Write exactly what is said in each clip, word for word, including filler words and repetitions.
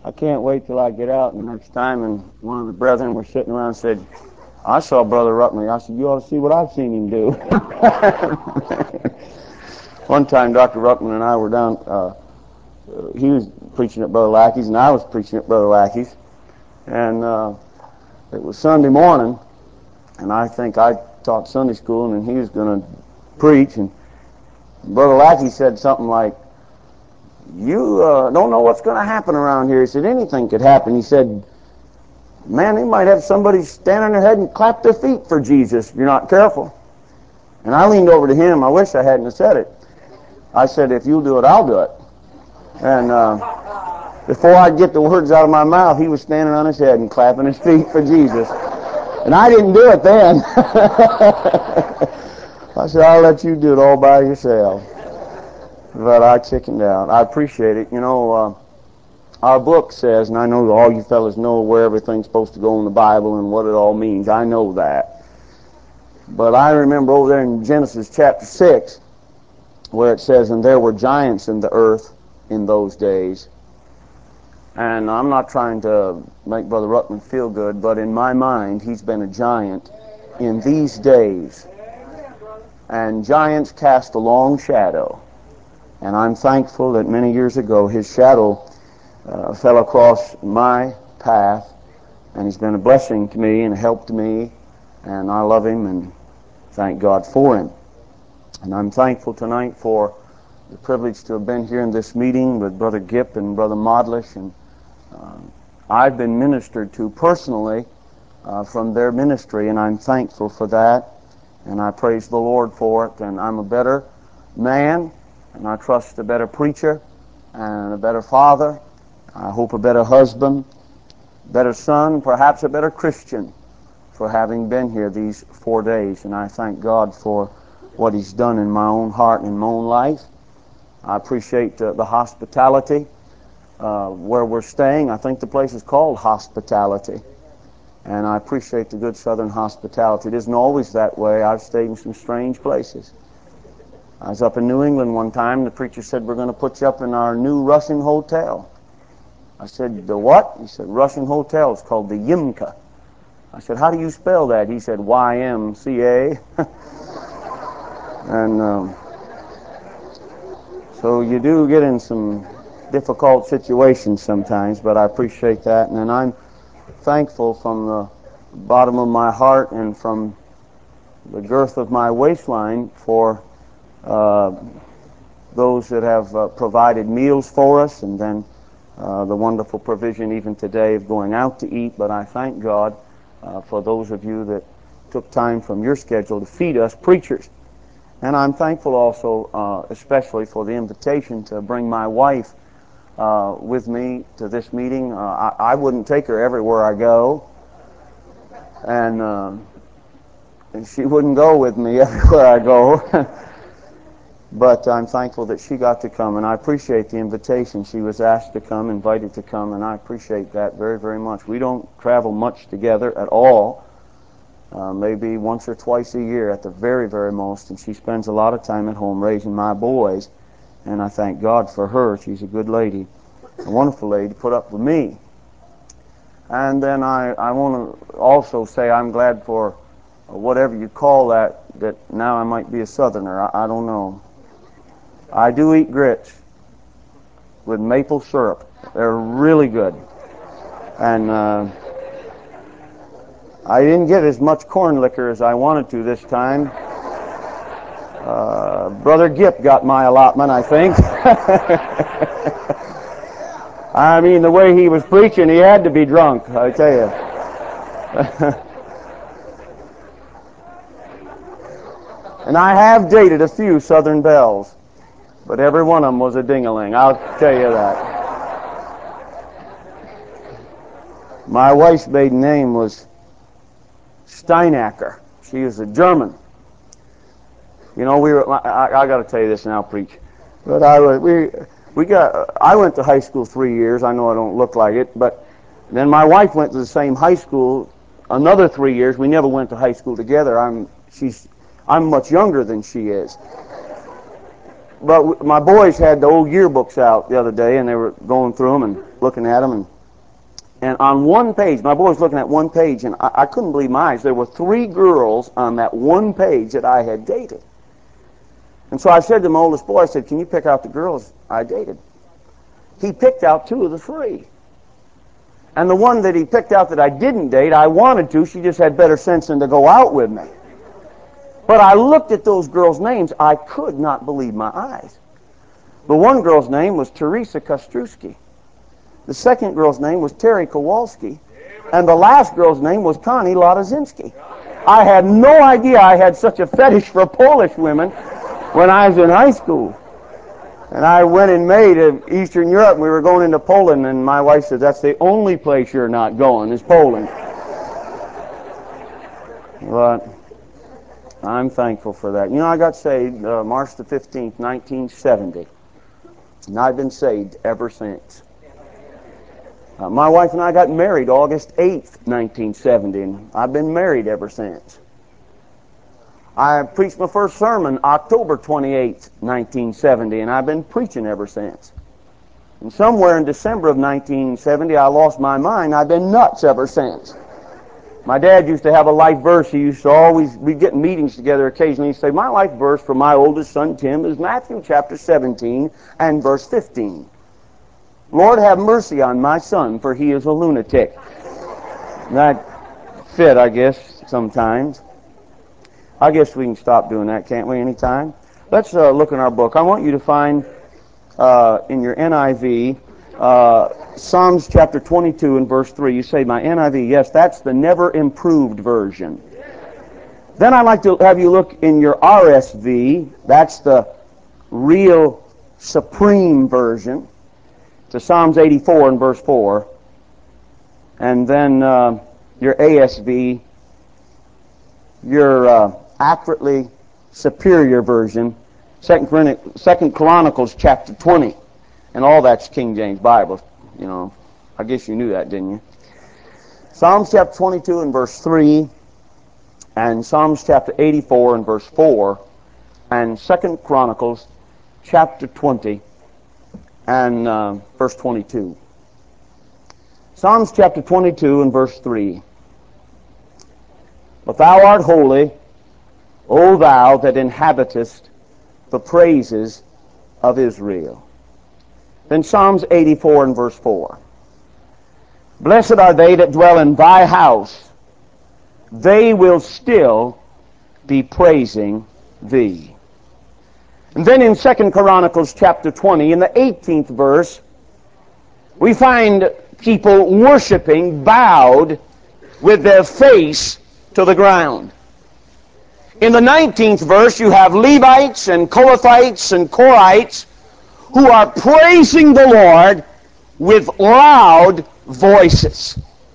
I can't wait till I get out the next time. And one of the brethren were sitting around and said, I saw Brother Ruckman. I said, you ought to see what I've seen him do. One time, Doctor Ruckman and I were down, uh, he was preaching at Brother Lackey's, and I was preaching at Brother Lackey's. And uh, it was Sunday morning, and I think I taught Sunday school, and he was going to preach. And Brother Lackey said something like, you uh, don't know what's going to happen around here. He said, anything could happen. He said, man, they might have somebody stand on their head and clap their feet for Jesus if you're not careful. And I leaned over to him. I wish I hadn't said it. I said, if you'll do it, I'll do it. And uh, before I'd get the words out of my mouth, he was standing on his head and clapping his feet for Jesus. And I didn't do it then. I said, I'll let you do it all by yourself. But I chickened out. I appreciate it. You know, uh, our book says, and I know all you fellas know where everything's supposed to go in the Bible and what it all means. I know that. But I remember over there in Genesis chapter six, where it says, and there were giants in the earth in those days. And I'm not trying to make Brother Ruckman feel good, but in my mind, he's been a giant in these days. And giants cast a long shadow. And I'm thankful that many years ago his shadow uh, fell across my path, and he's been a blessing to me and a help to me, and I love him and thank God for him. And I'm thankful tonight for the privilege to have been here in this meeting with Brother Gipp and Brother Modlish, and uh, I've been ministered to personally uh, from their ministry, and I'm thankful for that, and I praise the Lord for it. And I'm a better man, and I trust a better preacher, and a better father, I hope a better husband, better son, perhaps a better Christian, for having been here these four days. And I thank God for what he's done in my own heart and in my own life. I appreciate uh, the hospitality uh, where we're staying. I think the place is called Hospitality. And I appreciate the good Southern hospitality. It isn't always that way. I've stayed in some strange places. I was up in New England one time. The preacher said, we're going to put you up in our new Russian hotel. I said, the what? He said, Russian hotel. It's called the Yimka. I said, how do you spell that? He said, Y M C A. And um, so you do get in some difficult situations sometimes, but I appreciate that. And then I'm thankful from the bottom of my heart and from the girth of my waistline for uh, those that have uh, provided meals for us, and then uh, the wonderful provision even today of going out to eat. But I thank God uh, for those of you that took time from your schedule to feed us preachers. And I'm thankful also uh, especially for the invitation to bring my wife uh, with me to this meeting. Uh, I, I wouldn't take her everywhere I go, and, uh, and she wouldn't go with me everywhere I go. But I'm thankful that she got to come, and I appreciate the invitation. She was asked to come, invited to come, and I appreciate that very, very much. We don't travel much together at all, uh, maybe once or twice a year at the very, very most, and she spends a lot of time at home raising my boys, and I thank God for her. She's a good lady, a wonderful lady, put up with me. And then I, I want to also say I'm glad for whatever you call that, that now I might be a Southerner. I, I don't know. I do eat grits with maple syrup. They're really good. And uh, I didn't get as much corn liquor as I wanted to this time. Uh, Brother Gipp got my allotment, I think. I mean, the way he was preaching, he had to be drunk, I tell you. And I have dated a few Southern belles, but every one of them was a ding-a-ling, I'll tell you that. My wife's maiden name was Steinacker. She was a German. You know, we were. I, I got to tell you this now, preach. But I we we got. I went to high school three years. I know I don't look like it, but then my wife went to the same high school another three years. We never went to high school together. I'm she's I'm much younger than she is. But my boys had the old yearbooks out the other day, and they were going through them and looking at them, and And on one page, my boy was looking at one page, and I, I couldn't believe my eyes. There were three girls on that one page that I had dated. And so I said to my oldest boy, I said, can you pick out the girls I dated? He picked out two of the three. And the one that he picked out that I didn't date, I wanted to. She just had better sense than to go out with me. But I looked at those girls' names. I could not believe my eyes. The one girl's name was Teresa Kostrowski. The second girl's name was Terry Kowalski. And the last girl's name was Connie Latozinski. I had no idea I had such a fetish for Polish women when I was in high school. And I went in May to Eastern Europe, and we were going into Poland, and my wife said, that's the only place you're not going, is Poland. But I'm thankful for that. You know, I got saved uh, March the fifteenth, nineteen seventy. And I've been saved ever since. Uh, my wife and I got married August eighth, nineteen seventy, and I've been married ever since. I preached my first sermon October twenty-eighth, nineteen seventy, and I've been preaching ever since. And somewhere in December of nineteen seventy, I lost my mind. I've been nuts ever since. My dad used to have a life verse. He used to always, we'd get in meetings together occasionally. He'd say, my life verse for my oldest son, Tim, is Matthew chapter seventeen and verse fifteen. Lord, have mercy on my son, for he is a lunatic. That fit, I guess, sometimes. I guess we can stop doing that, can't we, anytime? Let's uh, look in our book. I want you to find uh, in your N I V uh, Psalms chapter twenty-two and verse three. You say, my N I V, yes, that's the never improved version. Then I'd like to have you look in your R S V. That's the real supreme version. To Psalms eighty-four and verse four. And then uh, your A S V, your uh, accurately superior version, Second, Second Chronicles chapter twenty. And all that's King James Bible. You know, I guess you knew that, didn't you? Psalms chapter twenty-two and verse three, and Psalms chapter eighty-four and verse four, and Second Chronicles chapter twenty and uh, verse twenty-two. Psalms chapter twenty-two and verse three. But thou art holy, O thou that inhabitest the praises of Israel. Then Psalms eighty-four and verse four. Blessed are they that dwell in thy house, they will still be praising thee. And then in Second Chronicles chapter twenty, in the eighteenth verse, we find people worshiping bowed with their face to the ground. In the nineteenth verse, you have Levites and Kohathites and Korites who are praising the Lord with loud voices.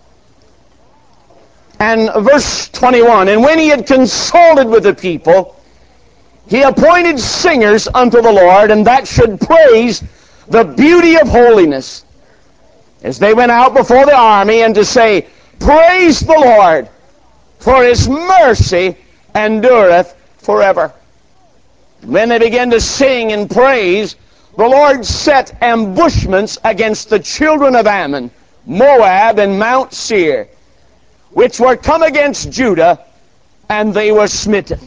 And verse twenty-one, and when he had consulted with the people, he appointed singers unto the Lord, and that should praise the beauty of holiness, as they went out before the army, and to say, praise the Lord, for his mercy endureth forever. When they began to sing and praise, the Lord set ambushments against the children of Ammon, Moab, and Mount Seir, which were come against Judah, and they were smitten.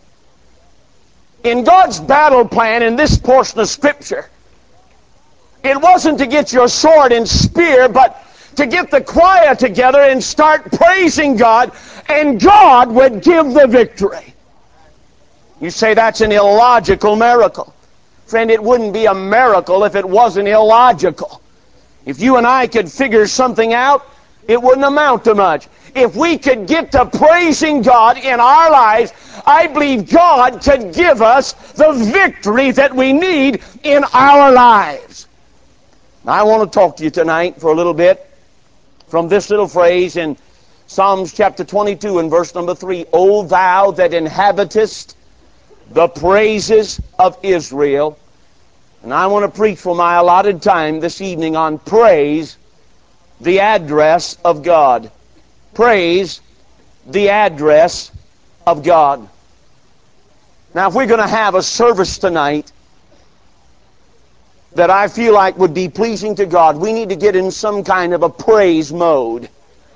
In God's battle plan in this portion of Scripture, it wasn't to get your sword and spear, but to get the choir together and start praising God, and God would give the victory. You say that's an illogical miracle. Friend, it wouldn't be a miracle if it wasn't illogical. If you and I could figure something out, it wouldn't amount to much. If we could get to praising God in our lives, I believe God could give us the victory that we need in our lives. Now, I want to talk to you tonight for a little bit from this little phrase in Psalms chapter twenty-two and verse number three. O thou that inhabitest the praises of Israel. And I want to preach for my allotted time this evening on praise, the address of God. Praise, the address of God. Now, if we're going to have a service tonight that I feel like would be pleasing to God. We need to get in some kind of a praise mode.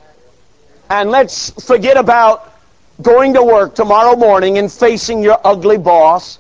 And let's forget about going to work tomorrow morning and facing your ugly boss.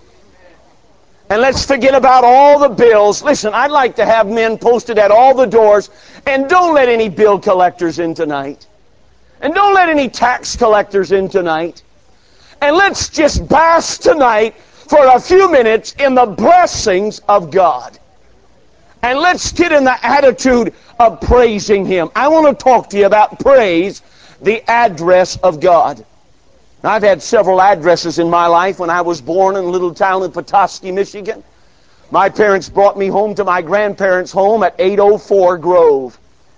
And let's forget about all the bills. Listen, I'd like to have men posted at all the doors, and don't let any bill collectors in tonight. And don't let any tax collectors in tonight. And let's just bask tonight for a few minutes in the blessings of God. And let's get in the attitude of praising Him. I want to talk to you about praise, the address of God. Now, I've had several addresses in my life. When I was born in a little town in Petoskey, Michigan, my parents brought me home to my grandparents' home at eight oh four Grove.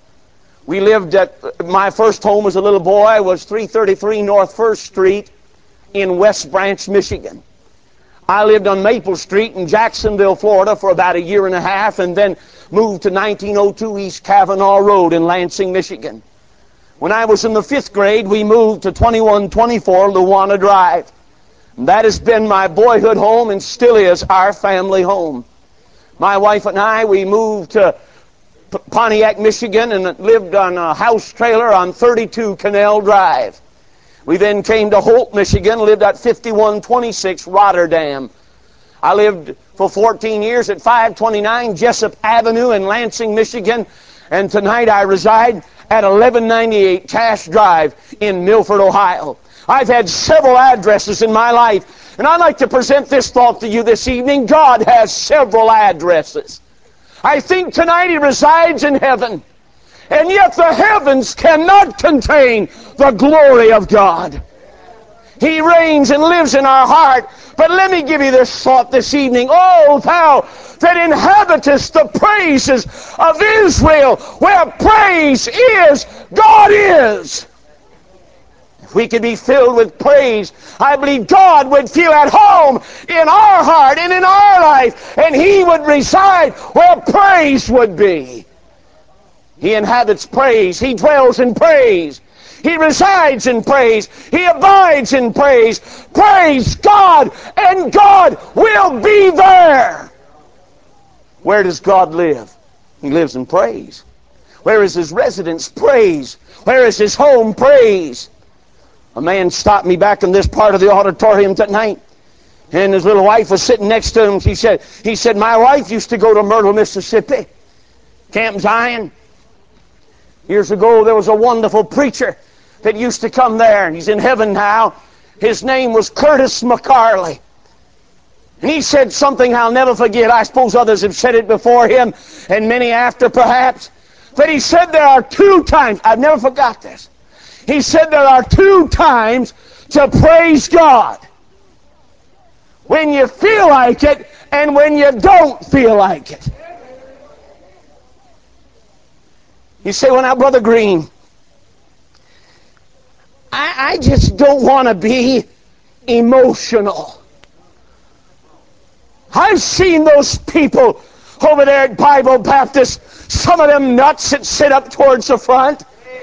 We lived at, my first home as a little boy was three thirty-three North First Street in West Branch, Michigan. I lived on Maple Street in Jacksonville, Florida for about a year and a half, and then moved to nineteen oh two East Cavanaugh Road in Lansing, Michigan. When I was in the fifth grade, we moved to twenty-one twenty-four Luana Drive. And that has been my boyhood home and still is our family home. My wife and I, we moved to Pontiac, Michigan, and lived on a house trailer on thirty-two Canal Drive. We then came to Holt, Michigan, lived at fifty-one twenty-six Rotterdam. I lived for fourteen years at five twenty-nine Jessup Avenue in Lansing, Michigan, and tonight I reside at eleven ninety-eight Cash Drive in Milford, Ohio. I've had several addresses in my life, and I'd like to present this thought to you this evening. God has several addresses. I think tonight He resides in heaven. And yet the heavens cannot contain the glory of God. He reigns and lives in our heart. But let me give you this thought this evening. Oh, thou that inhabitest the praises of Israel, where praise is, God is. If we could be filled with praise, I believe God would feel at home in our heart and in our life, and He would reside where praise would be. He inhabits praise. He dwells in praise. He resides in praise. He abides in praise. Praise God, and God will be there. Where does God live? He lives in praise. Where is His residence? Praise. Where is His home? Praise. A man stopped me back in this part of the auditorium tonight, and his little wife was sitting next to him. He said, he said, my wife used to go to Myrtle, Mississippi, Camp Zion. Years ago, there was a wonderful preacher that used to come there, and he's in heaven now. His name was Curtis McCarley. And he said something I'll never forget. I suppose others have said it before him, and many after perhaps. But he said there are two times, I've never forgot this. He said there are two times to praise God. When you feel like it, and when you don't feel like it. You say, well now, Brother Green, I, I just don't want to be emotional. I've seen those people over there at Bible Baptist, some of them nuts that sit up towards the front.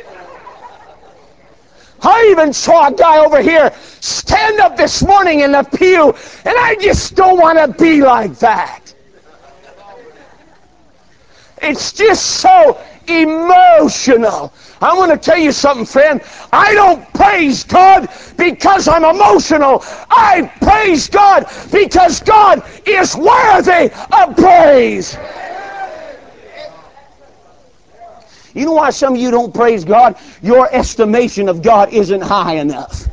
I even saw a guy over here stand up this morning in the pew, and I just don't want to be like that. It's just so emotional. I want to tell you something, friend. I don't praise God because I'm emotional. I praise God because God is worthy of praise. You know why some of you don't praise God? Your estimation of God isn't high enough.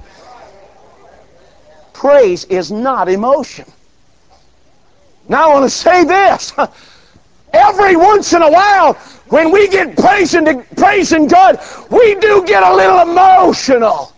Praise is not emotion. Now I want to say this. Every once in a while, when we get praising, praising God, we do get a little emotional.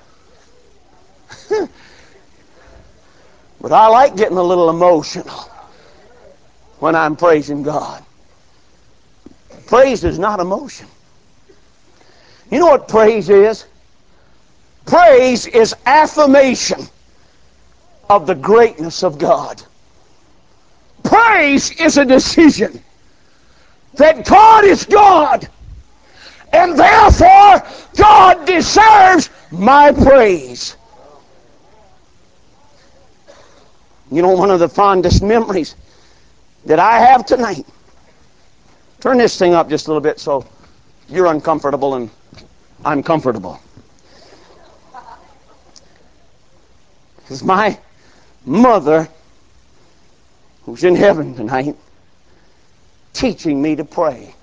But I like getting a little emotional when I'm praising God. Praise is not emotion. You know what praise is? Praise is affirmation of the greatness of God. Praise is a decision that God is God, and therefore God deserves my praise. You know, one of the fondest memories that I have tonight Turn this thing up just a little bit so you're uncomfortable and I'm comfortable. It's my mother, who's in heaven tonight, teaching me to pray.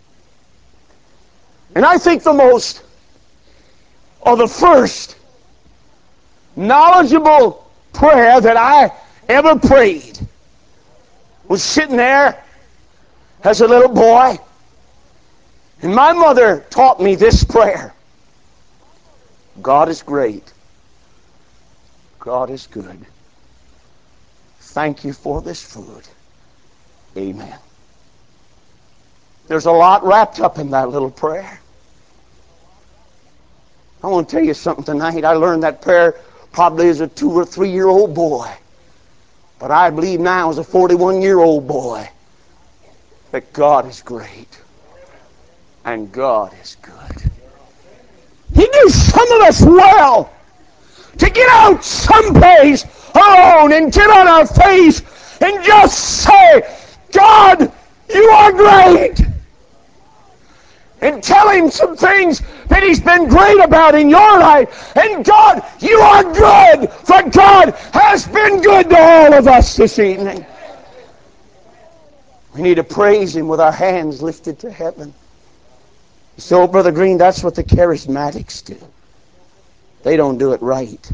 And I think the most, or the first, knowledgeable prayer that I ever prayed was sitting there as a little boy, and my mother taught me this prayer. God is great. God is good. Thank you for this food. Amen. There's a lot wrapped up in that little prayer. I want to tell you something tonight. I learned that prayer probably as a two or three year old boy. But I believe now as a forty-one year old boy that God is great and God is good. He knew some of us well to get out someplace alone and get on our face and just say, God, you are great. And tell him some things that he's been great about in your life. And God, you are good, for God has been good to all of us this evening. We need to praise him with our hands lifted to heaven. So, Brother Green, that's what the charismatics do. They don't do it right.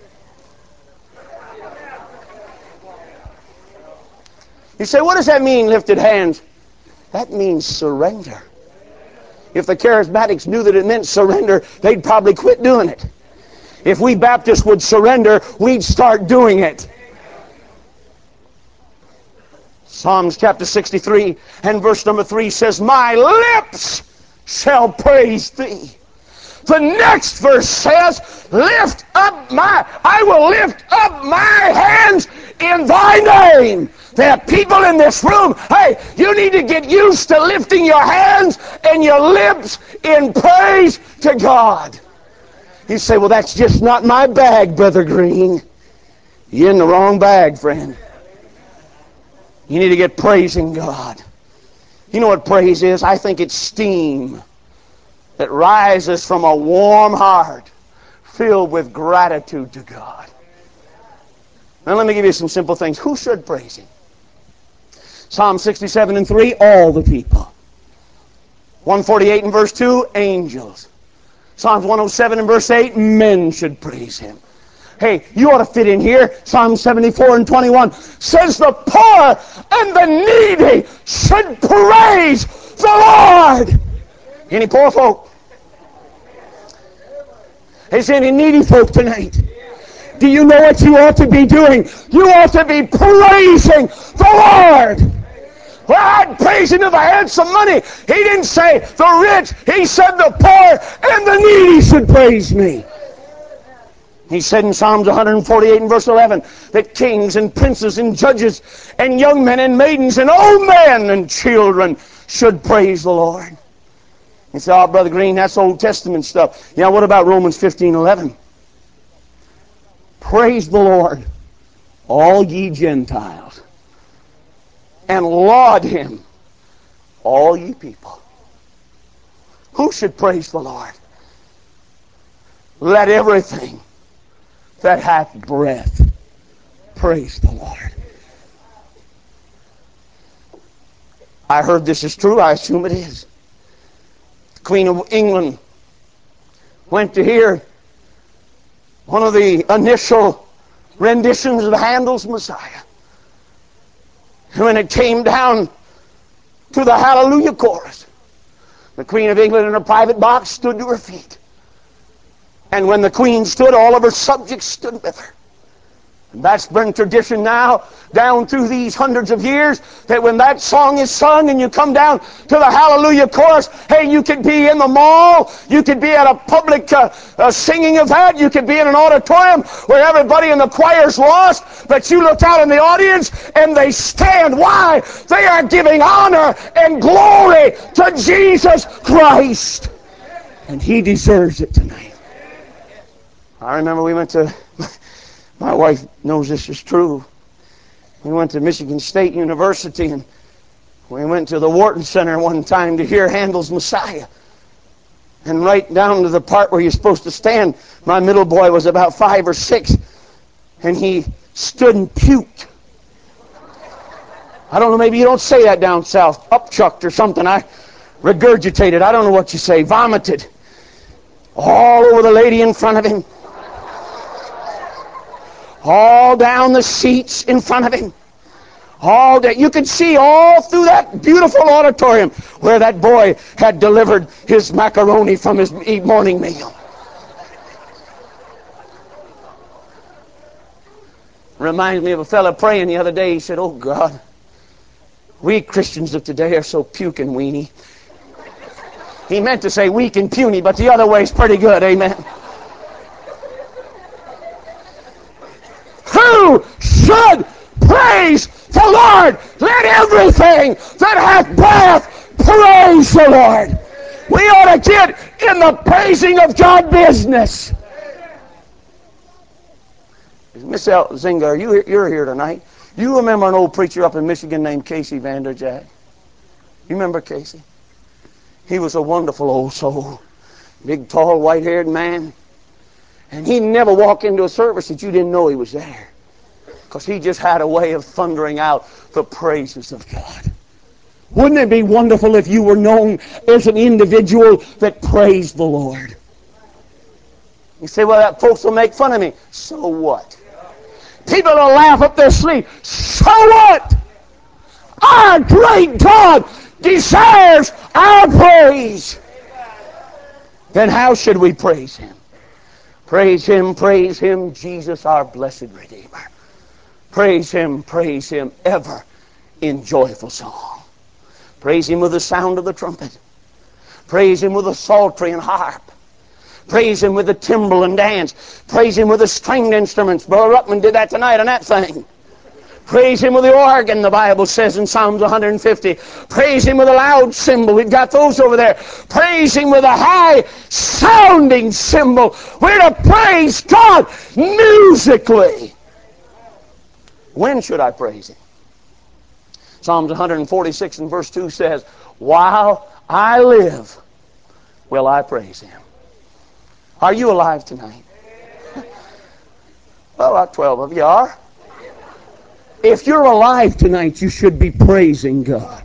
You say, what does that mean, lifted hands? That means surrender. If the charismatics knew that it meant surrender, they'd probably quit doing it. If we Baptists would surrender, we'd start doing it. Psalms chapter sixty-three and verse number three says, my lips shall praise thee. The next verse says, lift up my, I will lift up my hands in thy name. There are people in this room, hey, you need to get used to lifting your hands and your lips in praise to God. You say, well, that's just not my bag, Brother Green. You're in the wrong bag, friend. You need to get praising God. You know what praise is? I think it's steam that rises from a warm heart filled with gratitude to God. Now let me give you some simple things. Who should praise him? Psalm sixty-seven and three, all the people. one forty-eight and verse two, angels. Psalms one oh seven and verse eight, men should praise him. Hey, you ought to fit in here. Psalm seventy-four and twenty-one says the poor and the needy should praise the Lord. Any poor folk? Is any needy folk tonight? Do you know what you ought to be doing? You ought to be praising the Lord. Well, I'd praise him if I had some money. He didn't say the rich. He said the poor and the needy should praise me. He said in Psalms one forty-eight and verse eleven that kings and princes and judges and young men and maidens and old men and children should praise the Lord. You say, oh, Brother Green, that's Old Testament stuff. Yeah, what about Romans fifteen eleven? Praise the Lord, all ye Gentiles, and laud him, all ye people. Who should praise the Lord? Let everything that hath breath praise the Lord. I heard this is true. I assume it is. The Queen of England went to hear one of the initial renditions of Handel's Messiah. And when it came down to the Hallelujah chorus, the Queen of England in her private box stood to her feet. And when the Queen stood, all of her subjects stood with her. And that's been tradition now down through these hundreds of years, that when that song is sung and you come down to the Hallelujah chorus, hey, you could be in the mall, you could be at a public uh, uh, singing event, you could be in an auditorium where everybody in the choir's lost, but you look out in the audience and they stand. Why? They are giving honor and glory to Jesus Christ. And he deserves it tonight. I remember we went to... My wife knows this is true. We went to Michigan State University, and We went to the Wharton Center one time to hear Handel's Messiah. And right down to the part where you're supposed to stand, my middle boy was about five or six, and he stood and puked. I don't know, maybe you don't say that down south. Upchucked or something. I regurgitated. I don't know what you say. Vomited. All over the lady in front of him. All down the seats in front of him. All day. You could see all through that beautiful auditorium where that boy had delivered his macaroni from his morning meal. Reminds me of a fellow praying the other day. He said, "Oh God, we Christians of today are so puke and weenie." He meant to say weak and puny, but the other way's pretty good, amen. Who should praise the Lord? Let everything that hath breath praise the Lord. We ought to get in the praising of God business. Miss Elzinga, you, you're here tonight. You remember an old preacher up in Michigan named Casey Vanderjack? You remember Casey? He was a wonderful old soul. Big, tall, white-haired man. And he never walked into a service that you didn't know he was there. Because he just had a way of thundering out the praises of God. Wouldn't it be wonderful if you were known as an individual that praised the Lord? You say, well, that folks will make fun of me. So what? People will laugh up their sleeve. So what? Our great God deserves our praise. Then how should we praise Him? Praise Him, praise Him, Jesus our blessed Redeemer. Praise Him, praise Him ever in joyful song. Praise Him with the sound of the trumpet. Praise Him with the psaltery and harp. Praise Him with the timbrel and dance. Praise Him with the stringed instruments. Brother Ruckman did that tonight on that thing. Praise Him with the organ, the Bible says in Psalms one hundred fifty. Praise Him with a loud cymbal. We've got those over there. Praise Him with a high-sounding cymbal. We're to praise God musically. When should I praise Him? Psalms one hundred forty-six and verse two says, while I live, will I praise Him. Are you alive tonight? Well, about twelve of you are. If you're alive tonight, you should be praising God.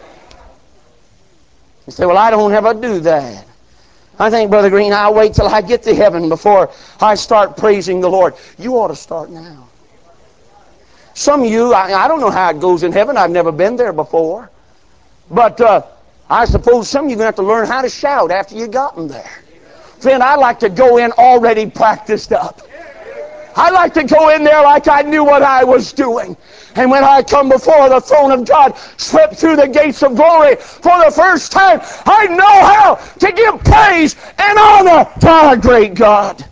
You say, well, I don't ever do that. I think, Brother Green, I'll wait till I get to heaven before I start praising the Lord. You ought to start now. Some of you, I, I don't know how it goes in heaven. I've never been there before. But uh, I suppose some of you are going to have to learn how to shout after you've gotten there. Friend, I like to go in already practiced up. I like to go in there like I knew what I was doing. And when I come before the throne of God, slip through the gates of glory for the first time, I know how to give praise and honor to our great God.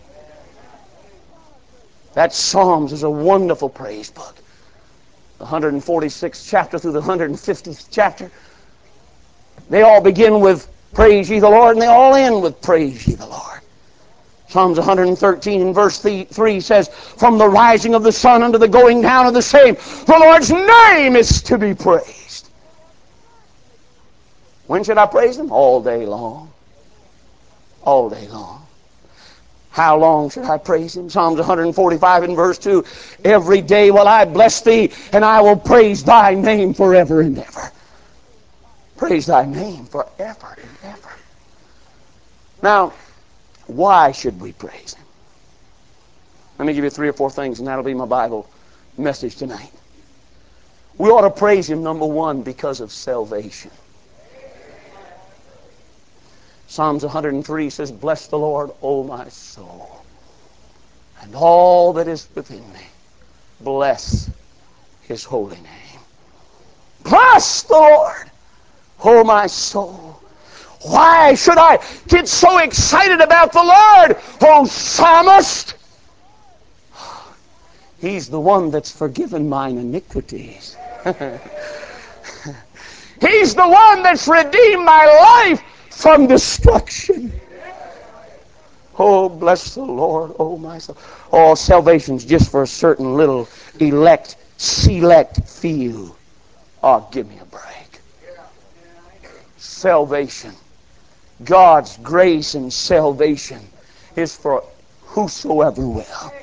That Psalms is a wonderful praise book. The one hundred forty-sixth chapter through the one hundred fiftieth chapter. They all begin with praise ye the Lord, and they all end with praise ye the Lord. Psalms one hundred thirteen and verse three says, from the rising of the sun unto the going down of the same, the Lord's name is to be praised. When should I praise Him? All day long. All day long. How long should I praise Him? Psalms one hundred forty-five and verse two, every day will I bless Thee, and I will praise Thy name forever and ever. Praise Thy name forever and ever. Now, why should we praise Him? Let me give you three or four things, and that'll be my Bible message tonight. We ought to praise Him, number one, because of salvation. Psalms one hundred three says, bless the Lord, O my soul, and all that is within me. Bless His holy name. Bless the Lord, O my soul. Why should I get so excited about the Lord, O psalmist? He's the one that's forgiven mine iniquities. He's the one that's redeemed my life from destruction. Oh, bless the Lord, oh my soul. Oh, salvation's just for a certain little elect, select few. Oh, give me a break. Salvation. God's grace and salvation is for whosoever will.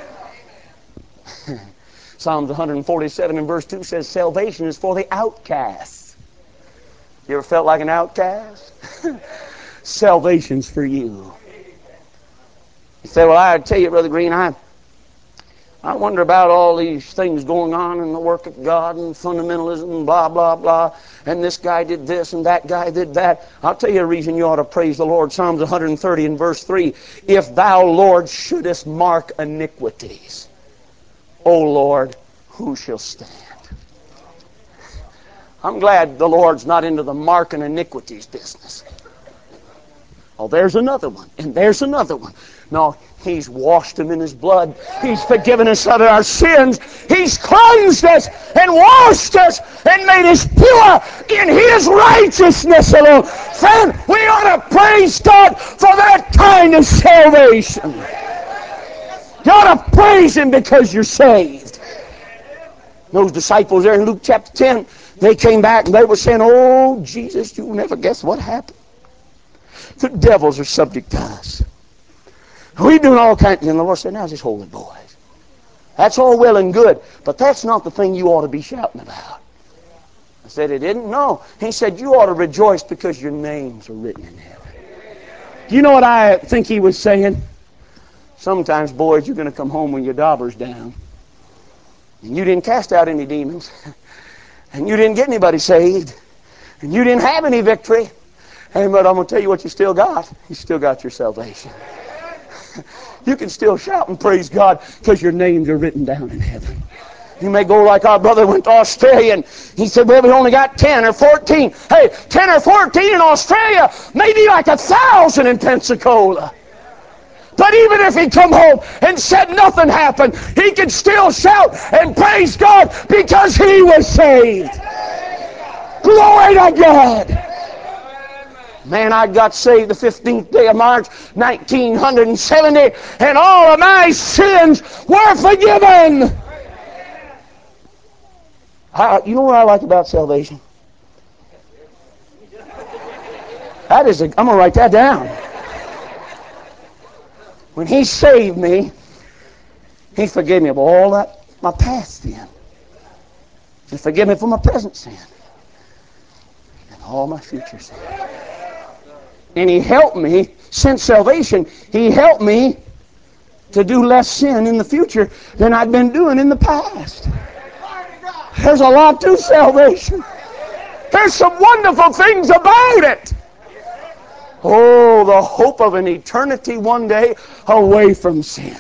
Psalms one forty-seven and verse two says salvation is for the outcast. You ever felt like an outcast? Salvation's for you. You say, well, I tell you, Brother Green, I I wonder about all these things going on in the work of God and fundamentalism and blah, blah, blah. And this guy did this and that guy did that. I'll tell you a reason you ought to praise the Lord. Psalms one thirty and verse three. If thou, Lord, shouldest mark iniquities, O Lord, who shall stand? I'm glad the Lord's not into the marking iniquities business. Oh, there's another one, and there's another one. No, He's washed them in His blood. He's forgiven us of our sins. He's cleansed us and washed us and made us pure in His righteousness alone. Friend, we ought to praise God for that kind of salvation. You ought to praise Him because you're saved. Those disciples there in Luke chapter ten, they came back and they were saying, oh, Jesus, you'll never guess what happened. The devils are subject to us. We're doing all kinds of... And the Lord said, now, just hold it, boys. That's all well and good, but that's not the thing you ought to be shouting about. I said, it didn't? No. He said, you ought to rejoice because your names are written in heaven. Do you know what I think He was saying? Sometimes, boys, you're going to come home when your dauber's down. And you didn't cast out any demons. And you didn't get anybody saved. And you didn't have any victory. And but I'm going to tell you what you still got. You still got your salvation. You can still shout and praise God because your names are written down in heaven. You may go like our brother went to Australia and he said, well, we only got ten or fourteen. Hey, ten or fourteen in Australia may be like a thousand in Pensacola. But even if he come home and said nothing happened, he could still shout and praise God because he was saved. Glory to God. Man, I got saved the fifteenth day of March, nineteen seventy, and all of my sins were forgiven. I, you know what I like about salvation? That is a, I'm going to write that down. When He saved me, He forgave me of all that, my past sin. He forgave me for my present sin. And all my future sin. And He helped me, since salvation, He helped me to do less sin in the future than I'd been doing in the past. There's a lot to salvation. There's some wonderful things about it. Oh, the hope of an eternity one day away from sin.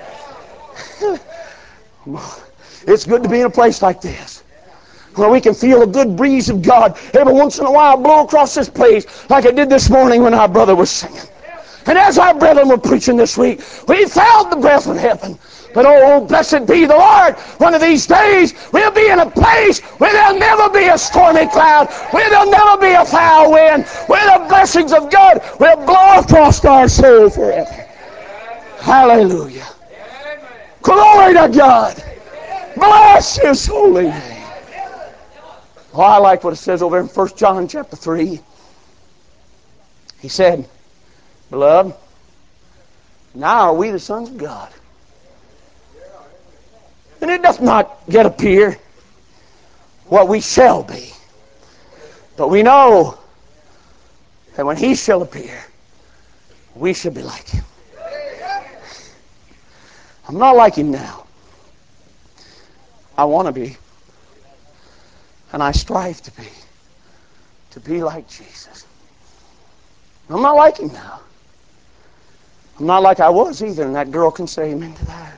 It's good to be in a place like this, where we can feel a good breeze of God every once in a while blow across this place like it did this morning when our brother was singing. And as our brethren were preaching this week, we felt the breath of heaven. But oh, blessed be the Lord, one of these days we'll be in a place where there'll never be a stormy cloud, where there'll never be a foul wind, where the blessings of God will blow across our soul forever. Hallelujah. Glory to God. Bless His holy name. Oh, I like what it says over in First John chapter three. He said, beloved, now are we the sons of God. And it doth not yet appear what we shall be. But we know that when He shall appear, we shall be like Him. I'm not like Him now. I want to be. And I strive to be. To be like Jesus. I'm not like Him now. I'm not like I was either, and that girl can say amen to that.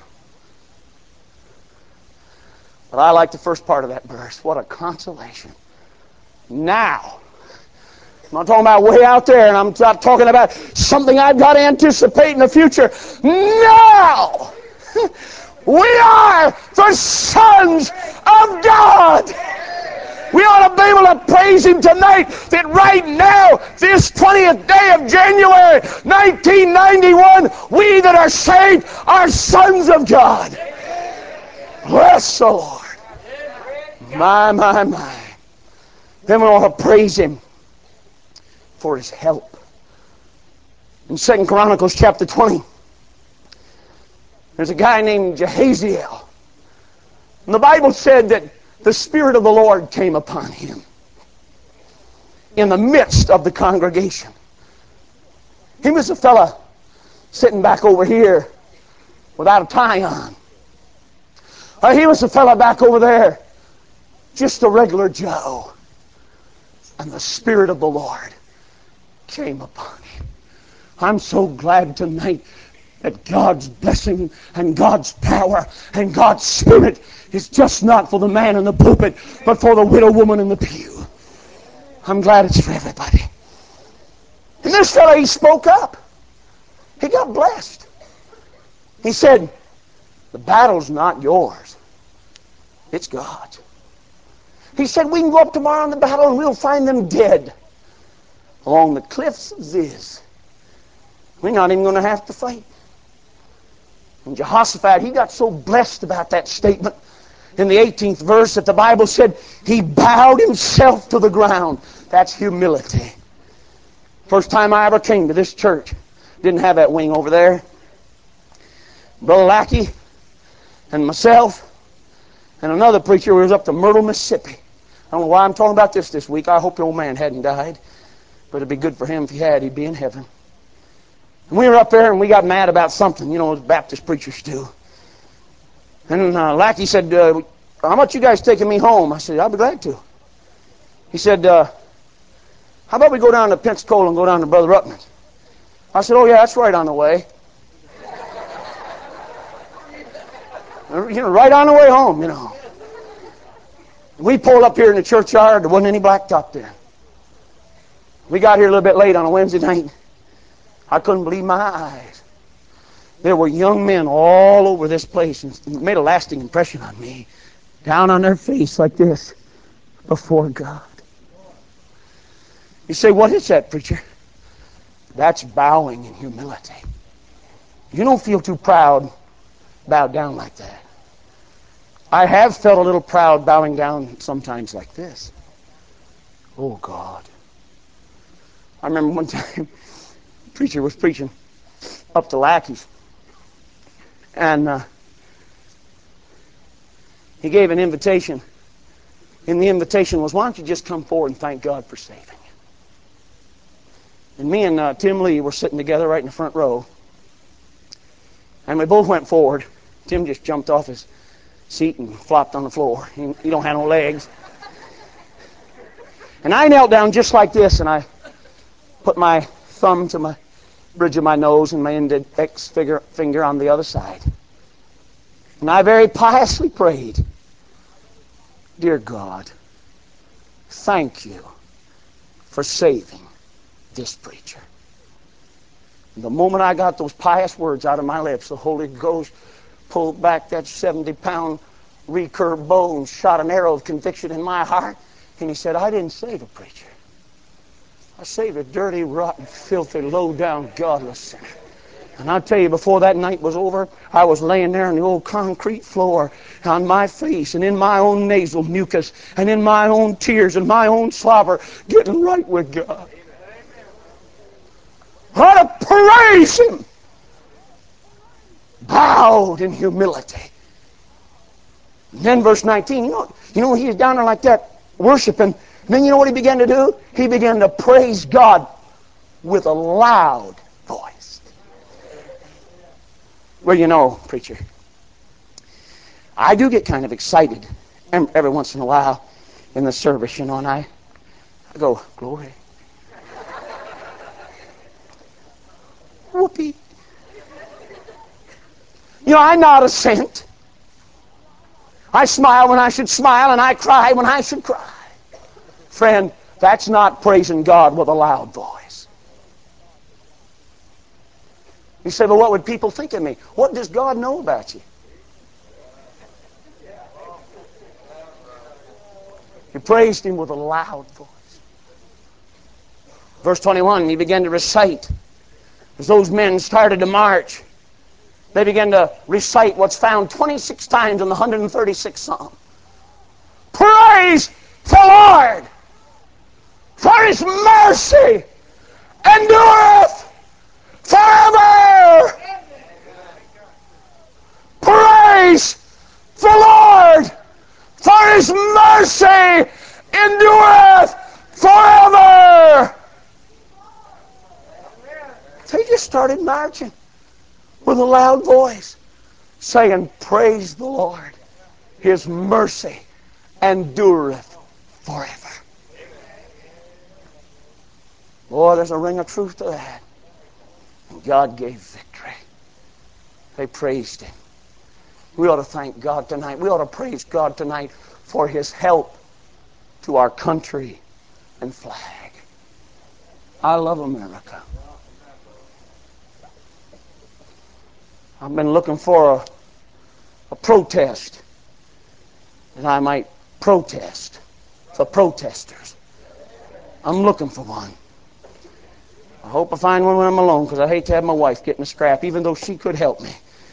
But I like the first part of that verse. What a consolation. Now. I'm not talking about way out there, and I'm not talking about something I've got to anticipate in the future. Now. We are the sons of God. We ought to be able to praise Him tonight that right now, this twentieth day of January, nineteen ninety-one, we that are saved are sons of God. Bless the Lord. My, my, my. Then we ought to praise Him for his help. In Second Chronicles chapter twenty, there's a guy named Jehaziel. And the Bible said that the Spirit of the Lord came upon him in the midst of the congregation. He was a fella sitting back over here without a tie on. Or he was a fella back over there, just a regular Joe. And the Spirit of the Lord came upon him. I'm so glad tonight that God's blessing and God's power and God's Spirit is just not for the man in the pulpit, but for the widow woman in the pew. I'm glad it's for everybody. And this fellow, he spoke up. He got blessed. He said, the battle's not yours. It's God's. He said, we can go up tomorrow in the battle and we'll find them dead along the cliffs of Ziz. We're not even going to have to fight. And Jehoshaphat, he got so blessed about that statement in the eighteenth verse that the Bible said he bowed himself to the ground. That's humility. First time I ever came to this church, didn't have that wing over there. Brother Lackey and myself and another preacher, we was up to Myrtle, Mississippi. I don't know why I'm talking about this this week. I hope the old man hadn't died. But it'd be good for him if he had. He'd be in heaven. And we were up there and we got mad about something, you know, as Baptist preachers do. And uh, Lackey said, uh, how much you guys taking me home? I said, I'll be glad to. He said, uh, how about we go down to Pensacola and go down to Brother Ruckman's? I said, oh yeah, that's right on the way. You know, right on the way home, you know. We pulled up here in the churchyard. There wasn't any blacktop there. We got here a little bit late on a Wednesday night. I couldn't believe my eyes. There were young men all over this place, and it made a lasting impression on me. Down on their face like this before God. You say, what is that, preacher? That's bowing in humility. You don't feel too proud, bow down like that. I have felt a little proud bowing down sometimes like this. Oh, God. I remember one time, the preacher was preaching up to Lackey's. And uh, he gave an invitation. And the invitation was, why don't you just come forward and thank God for saving you? And me and uh, Tim Lee were sitting together right in the front row. And we both went forward. Tim just jumped off his seat and flopped on the floor. He, he don't have no legs. And I knelt down just like this, and I put my thumb to my bridge of my nose and my index finger, finger on the other side. And I very piously prayed, dear God, thank you for saving this preacher. And the moment I got those pious words out of my lips, the Holy Ghost pulled back that seventy-pound recurved bow and shot an arrow of conviction in my heart. And he said, I didn't save a preacher. I saved a dirty, rotten, filthy, low-down, godless sinner. And I'll tell you, before that night was over, I was laying there on the old concrete floor, on my face, and in my own nasal mucus, and in my own tears, and my own slobber, getting right with God. I ought to praise Him. Bowed in humility. And then verse nineteen, you know, you know, he was down there like that, worshiping. And then you know what he began to do? He began to praise God with a loud voice. Well, you know, preacher, I do get kind of excited every once in a while in the service, you know, and I, I go, glory. Whoopee. You know, I nod assent. I smile when I should smile, and I cry when I should cry. Friend, that's not praising God with a loud voice. You say, well, what would people think of me? What does God know about you? You praised Him with a loud voice. Verse twenty-one, he began to recite. As those men started to march, they began to recite what's found twenty-six times in the one hundred thirty-sixth Psalm. Praise the Lord, for His mercy endureth forever. Praise the Lord, for His mercy endureth forever. They just started marching with a loud voice, saying, praise the Lord, His mercy endureth forever. Boy, there's a ring of truth to that. And God gave victory. They praised Him. We ought to thank God tonight. We ought to praise God tonight for His help to our country and flag. I love America. I've been looking for a, a protest that I might protest for protesters. I'm looking for one. I hope I find one when I'm alone, because I hate to have my wife get in a scrap, even though she could help me.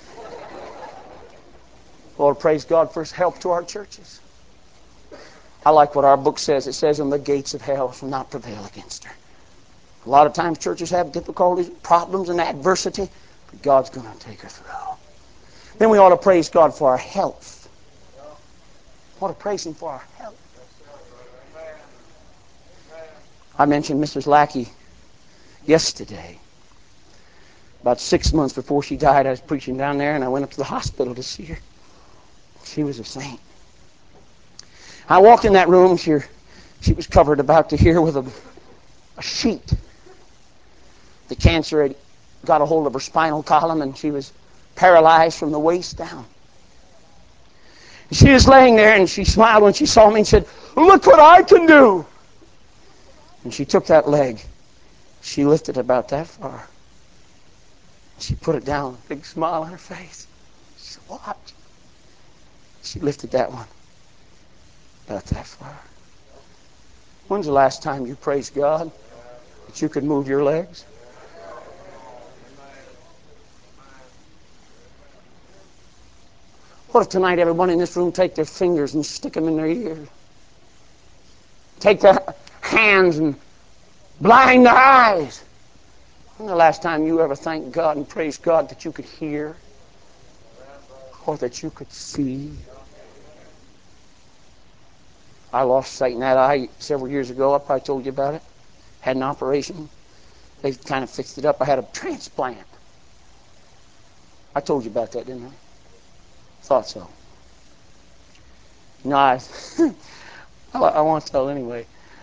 Lord, praise God for His help to our churches. I like what our book says. It says, and the gates of hell shall not prevail against her. A lot of times churches have difficulties, problems, and adversity, but God's going to take her through. Then we ought to praise God for our health. We ought to praise Him for our health. I mentioned Missus Lackey yesterday. About six months before she died, I was preaching down there, and I went up to the hospital to see her. She was a saint. I walked in that room. She, she was covered about to here with a, a sheet. The cancer had got a hold of her spinal column, and she was paralyzed from the waist down. She was laying there, and she smiled when she saw me and said, look what I can do. And she took that leg. She lifted it about that far. She put it down, a big smile on her face. She said, watch. She lifted that one about that far. When's the last time you praised God that you could move your legs? What if tonight everyone in this room take their fingers and stick them in their ears? Take their hands and blind their eyes. When's the last time you ever thanked God and praised God that you could hear or that you could see? I lost sight in that eye several years ago. I probably told you about it. Had an operation. They kind of fixed it up. I had a transplant. I told you about that, didn't I? Thought so. No, I, I won't tell anyway.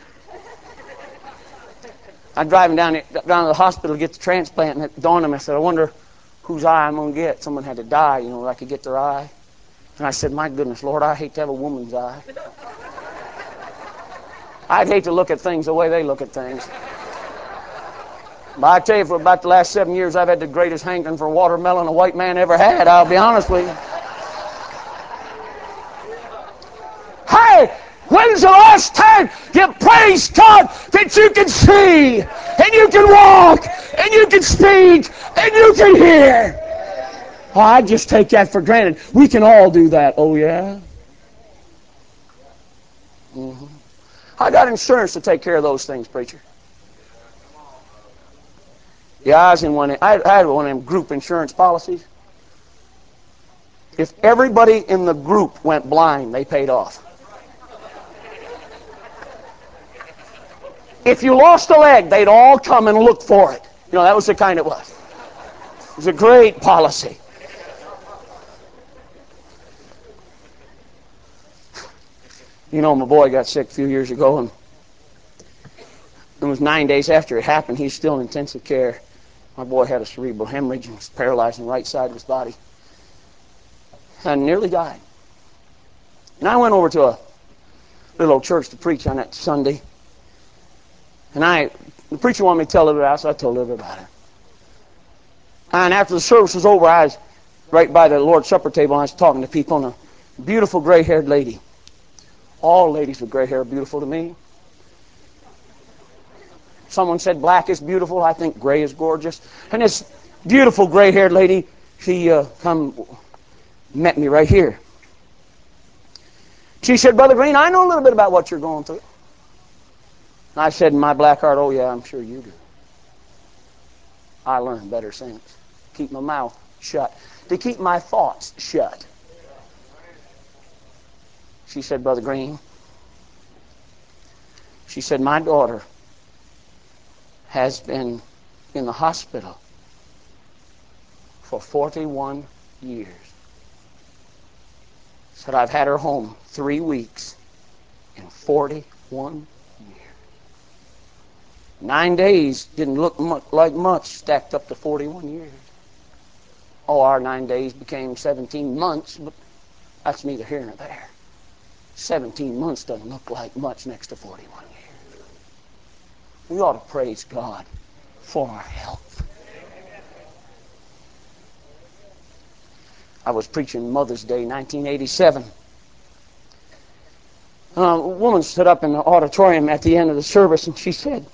I'm driving down, down to the hospital to get the transplant, and it dawned on me. I said, I wonder whose eye I'm going to get. Someone had to die, you know, I could get their eye. And I said, my goodness, Lord, I hate to have a woman's eye. I'd hate to look at things the way they look at things. But I tell you, for about the last seven years, I've had the greatest hankering for watermelon a white man ever had, I'll be honest with you. Hey, when's the last time you praised God that you can see, and you can walk, and you can speak, and you can hear? Oh, I just take that for granted. We can all do that. Oh, yeah? Mm-hmm. I got insurance to take care of those things, preacher. Yeah, I was in one. I had one of them group insurance policies. If everybody in the group went blind, they paid off. If you lost a leg, they'd all come and look for it. You know, that was the kind it was. It was a great policy. You know, my boy got sick a few years ago, and it was nine days after it happened. He's still in intensive care. My boy had a cerebral hemorrhage and was paralyzed on the right side of his body. And nearly died. And I went over to a little old church to preach on that Sunday. And I, the preacher wanted me to tell a little bit about it, so I told a little bit about it. And after the service was over, I was right by the Lord's Supper table, and I was talking to people, and a beautiful gray-haired lady. All ladies with gray hair are beautiful to me. Someone said black is beautiful. I think gray is gorgeous. And this beautiful gray-haired lady, she uh, come met me right here. She said, Brother Green, I know a little bit about what you're going through. And I said in my black heart, oh yeah, I'm sure you do. I learned better since. Keep my mouth shut. To keep my thoughts shut. She said, Brother Green, she said, my daughter has been in the hospital for forty-one years. Said, I've had her home three weeks in forty-one years. Nine days didn't look much, like much stacked up to forty-one years. Oh, our nine days became seventeen months, but that's neither here nor there. seventeen months doesn't look like much next to forty-one years. We ought to praise God for our health. I was preaching Mother's Day, nineteen eighty-seven. Uh, a woman stood up in the auditorium at the end of the service and she said,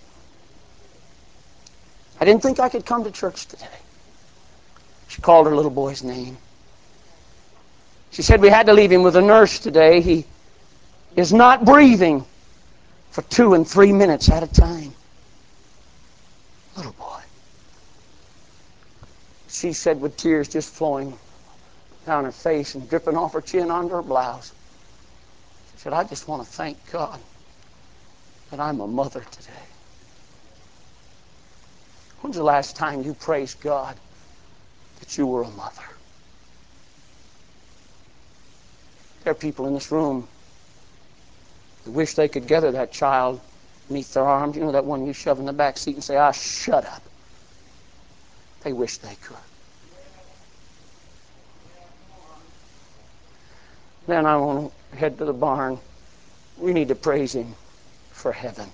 I didn't think I could come to church today. She called her little boy's name. She said, we had to leave him with a nurse today. He is not breathing for two and three minutes at a time. Little boy. She said with tears just flowing down her face and dripping off her chin onto her blouse. She said, I just want to thank God that I'm a mother today. When's the last time you praised God that you were a mother? There are people in this room who wish they could gather that child beneath their arms. You know that one you shove in the back seat and say, ah, shut up. They wish they could. Then I want to head to the barn. We need to praise Him for heaven.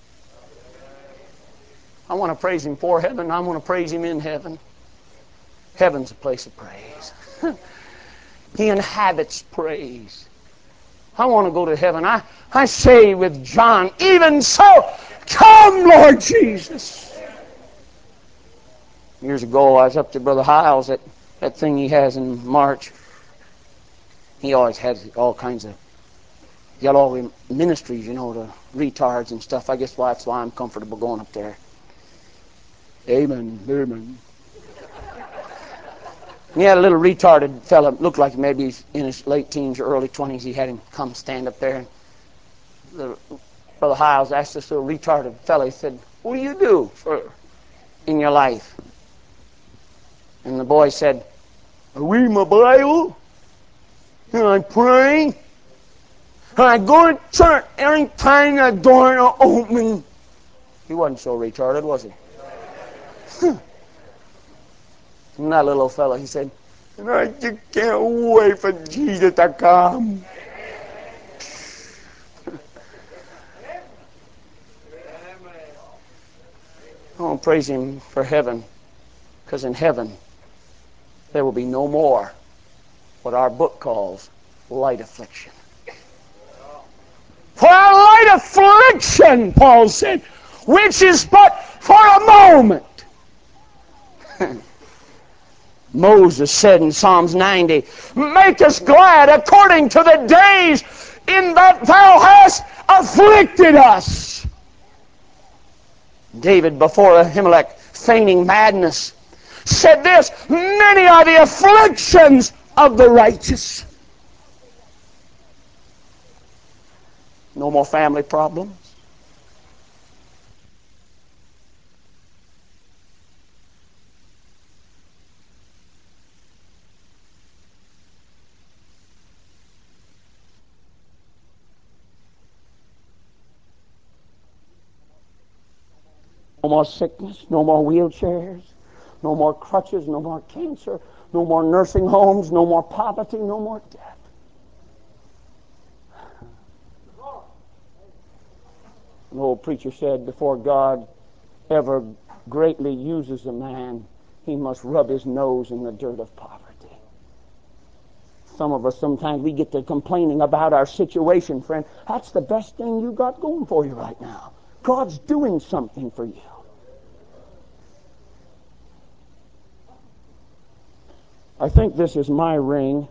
I want to praise Him for heaven. I want to praise Him in heaven. Heaven's a place of praise. He inhabits praise. I want to go to heaven. I, I say with John, even so, come, Lord Jesus. Years ago, I was up to Brother Hiles, that, that thing he has in March. He always has all kinds of, he got all the ministries, you know, to retards and stuff. I guess that's why I'm comfortable going up there. Amen, amen. He had a little retarded fella, looked like maybe he's in his late teens or early twenties. He had him come stand up there. And the, Brother Hiles asked this little retarded fella, he said, what do you do for in your life? And the boy said, I read my Bible, and I pray, and I go to church every time the door is open. He wasn't so retarded, was he? And that little fella, he said, and I just can't wait for Jesus to come. I want to praise Him for heaven, because in heaven there will be no more what our book calls light affliction. For a light affliction, Paul said, which is but for a moment. Moses said in Psalms ninety, make us glad according to the days in that thou hast afflicted us. David, before Ahimelech feigning madness, said this, many are the afflictions of the righteous. No more family problems. No more sickness, no more wheelchairs, no more crutches, no more cancer, no more nursing homes, no more poverty, no more death. An old preacher said, before God ever greatly uses a man, he must rub his nose in the dirt of poverty. Some of us, sometimes we get to complaining about our situation, friend. That's the best thing you got going for you right now. God's doing something for you. I think this is my ring.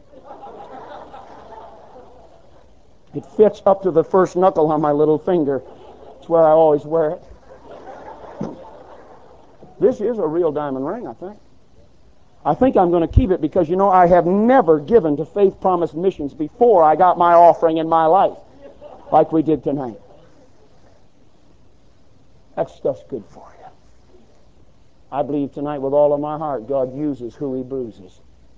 It fits up to the first knuckle on my little finger. It's where I always wear it. This is a real diamond ring, I think. I think I'm going to keep it because, you know, I have never given to Faith Promise Missions before I got my offering in my life like we did tonight. That stuff's good for you. I believe tonight with all of my heart God uses who He bruises.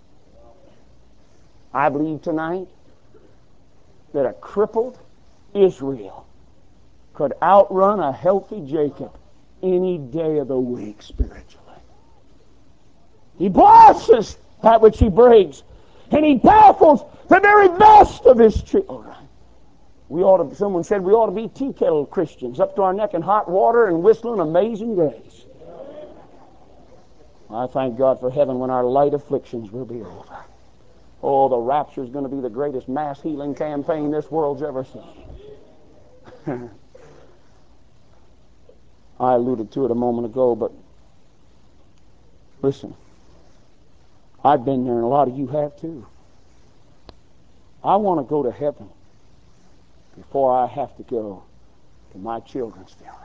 I believe tonight that a crippled Israel could outrun a healthy Jacob any day of the week spiritually. He blesses that which He breaks, and He baffles the very best of His children. We ought to, someone said we ought to be tea kettle Christians, up to our neck in hot water and whistling Amazing Grace. I thank God for heaven when our light afflictions will be over. Oh, the rapture is going to be the greatest mass healing campaign this world's ever seen. I alluded to it a moment ago, but listen, I've been there and a lot of you have too. I want to go to heaven before I have to go to my children's funeral.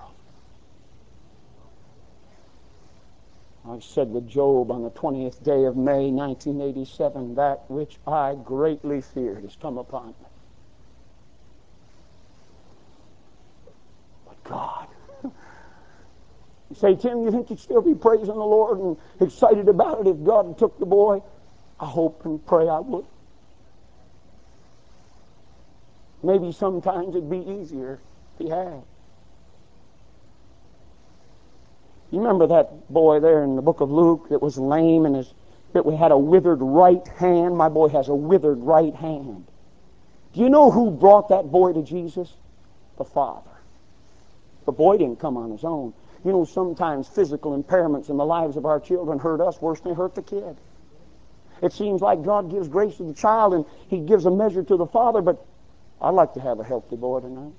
I said with Job on the twentieth day of May, nineteen eighty-seven, that which I greatly feared has come upon me. But God. You say, Tim, you think you'd still be praising the Lord and excited about it if God took the boy? I hope and pray I would. Maybe sometimes it'd be easier if He had. You remember that boy there in the book of Luke that was lame and his, that had a withered right hand? My boy has a withered right hand. Do you know who brought that boy to Jesus? The Father. The boy didn't come on his own. You know, sometimes physical impairments in the lives of our children hurt us worse than they hurt the kid. It seems like God gives grace to the child and He gives a measure to the father, but I'd like to have a healthy boy tonight.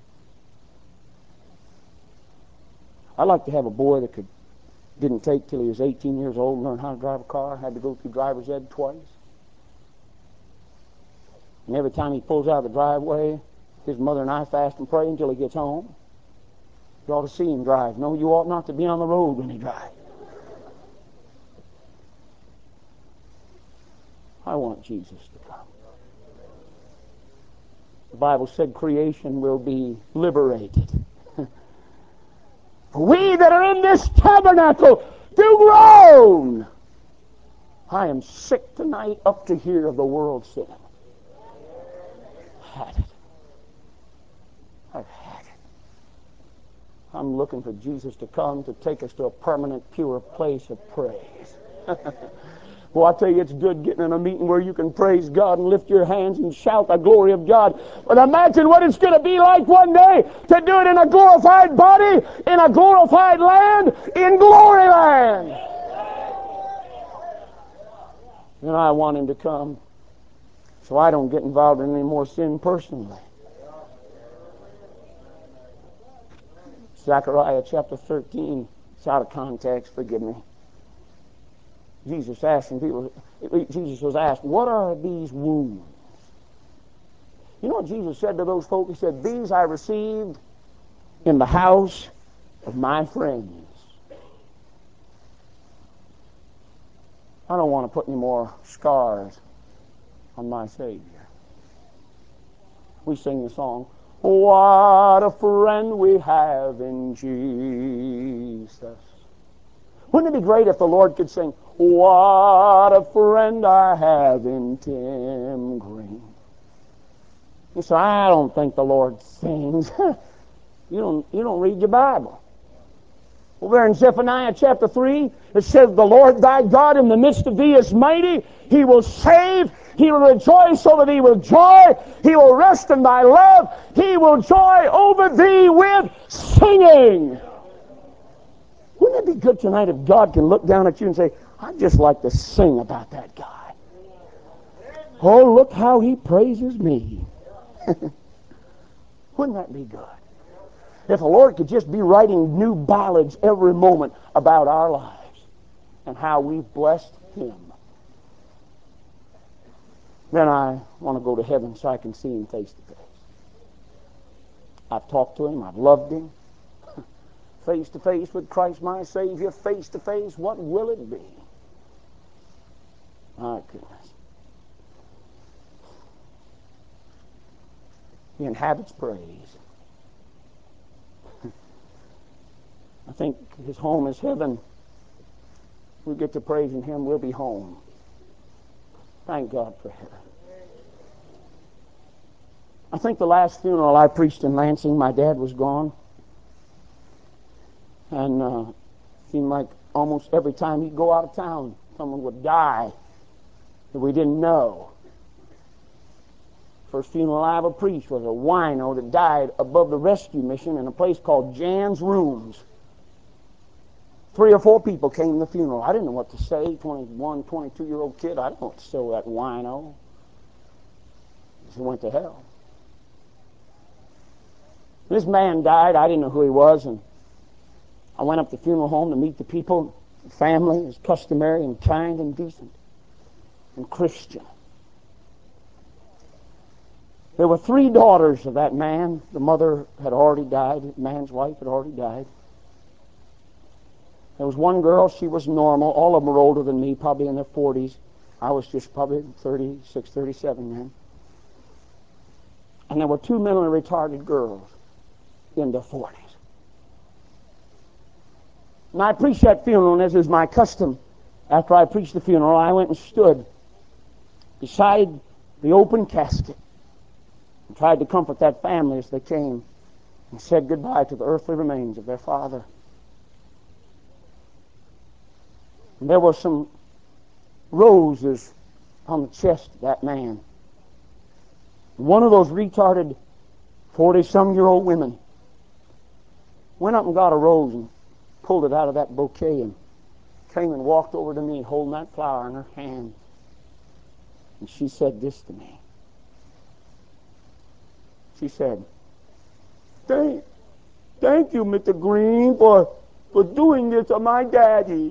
I'd like to have a boy that could didn't take till he was eighteen years old and learn how to drive a car, had to go through driver's ed twice. And every time he pulls out of the driveway, his mother and I fast and pray until he gets home. You ought to see him drive. No, you ought not to be on the road when he drives. I want Jesus to come. The Bible said creation will be liberated. We that are in this tabernacle do groan. I am sick tonight up to here of the world sin. I've had it. I've had it. I'm looking for Jesus to come to take us to a permanent, pure place of praise. Well, I tell you, it's good getting in a meeting where you can praise God and lift your hands and shout the glory of God. But imagine what it's going to be like one day to do it in a glorified body, in a glorified land, in glory land. And I want Him to come so I don't get involved in any more sin personally. Zechariah chapter thirteen. It's out of context, forgive me. Jesus asked, and people, Jesus was asked, what are these wounds? You know what Jesus said to those folk? He said, these I received in the house of my friends. I don't want to put any more scars on my Savior. We sing the song, what a friend we have in Jesus. Wouldn't it be great if the Lord could sing, what a friend I have in Tim Green. You say, I don't think the Lord sings. you don't you don't read your Bible. Well, there in Zephaniah chapter three, it says, the Lord thy God in the midst of thee is mighty. He will save. He will rejoice over thee with joy. He will rest in thy love. He will joy over thee with singing. Wouldn't it be good tonight if God can look down at you and say, I'd just like to sing about that guy. Oh, look how he praises me. Wouldn't that be good? If the Lord could just be writing new ballads every moment about our lives and how we've blessed Him. Then I want to go to heaven so I can see Him face to face. I've talked to Him. I've loved Him. Face to face with Christ my Savior, face to face, what will it be? My goodness. He inhabits praise. I think his home is heaven. We get to praising him, we'll be home. Thank God for heaven. I think the last funeral I preached in Lansing, my dad was gone. And uh, it seemed like almost every time he'd go out of town, someone would die that we didn't know. First funeral I ever preached was a wino that died above the rescue mission in a place called Jan's Rooms. Three or four people came to the funeral. I didn't know what to say. twenty-one, twenty-two-year-old kid. I didn't know what to say to that wino. He went to hell. This man died. I didn't know who he was, and I went up to the funeral home to meet the people. The family is customary and kind and decent and Christian. There were three daughters of that man. The mother had already died. The man's wife had already died. There was one girl. She was normal. All of them were older than me, probably in their forties. I was just probably thirty-six, thirty-seven then. And there were two mentally retarded girls in their forties. And I preached that funeral, and as is my custom, after I preached the funeral, I went and stood beside the open casket and tried to comfort that family as they came and said goodbye to the earthly remains of their father. And there were some roses on the chest of that man. One of those retarded forty-some-year-old women went up and got a rose and pulled it out of that bouquet and came and walked over to me holding that flower in her hand. And she said this to me. She said, Thank, thank you, Mister Green, for, for doing this to my daddy.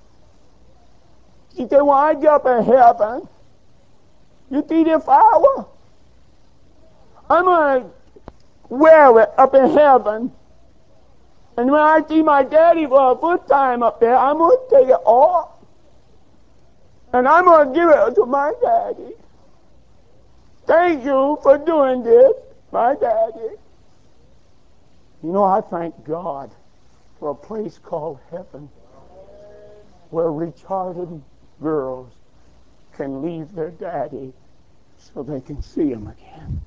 She said, when I get up in heaven, you see this flower? I'm going to wear it up in heaven. And when I see my daddy for the first time up there, I'm going to take it off. And I'm going to give it to my daddy. Thank you for doing this, my daddy. You know, I thank God for a place called heaven where retarded girls can leave their daddy so they can see him again.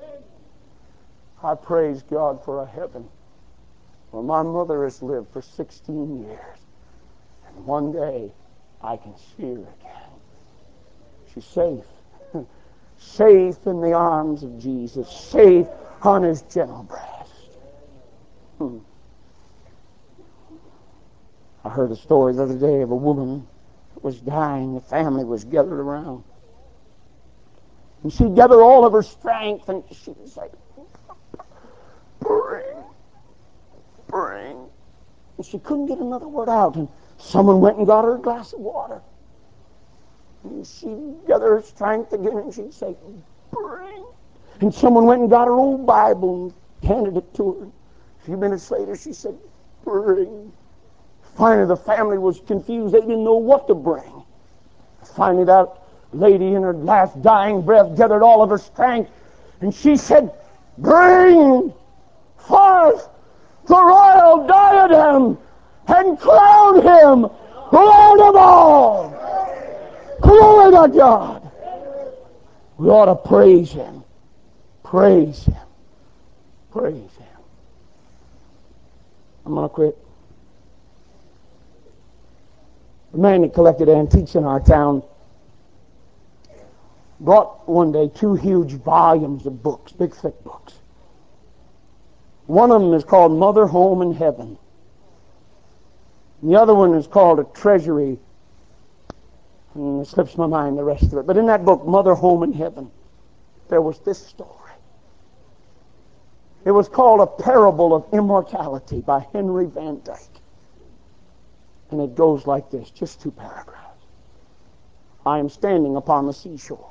I praise God for a heaven where my mother has lived for sixteen years. And one day I can see her again. She's safe. Safe in the arms of Jesus. Safe on his gentle breast. Hmm. I heard a story the other day of a woman that was dying. The family was gathered around. And she gathered all of her strength and she was like, bring, bring. And she couldn't get another word out. And someone went and got her a glass of water. And she'd gather her strength again and she'd say, bring. And someone went and got her old Bible and handed it to her. A few minutes later she said, bring. Finally the family was confused. They didn't know what to bring. Finally that lady in her last dying breath gathered all of her strength and she said, bring forth the royal diadem and crown him Lord of all. Glory to God. We ought to praise him. Praise him. Praise him. I'm going to quit. The man that collected antiques in our town brought one day two huge volumes of books, big thick books. One of them is called Mother, Home, and Heaven. And the other one is called A Treasury. And it slips my mind the rest of it. But in that book, Mother, Home, and Heaven, there was this story. It was called A Parable of Immortality by Henry Van Dyke. And it goes like this, just two paragraphs. I am standing upon the seashore.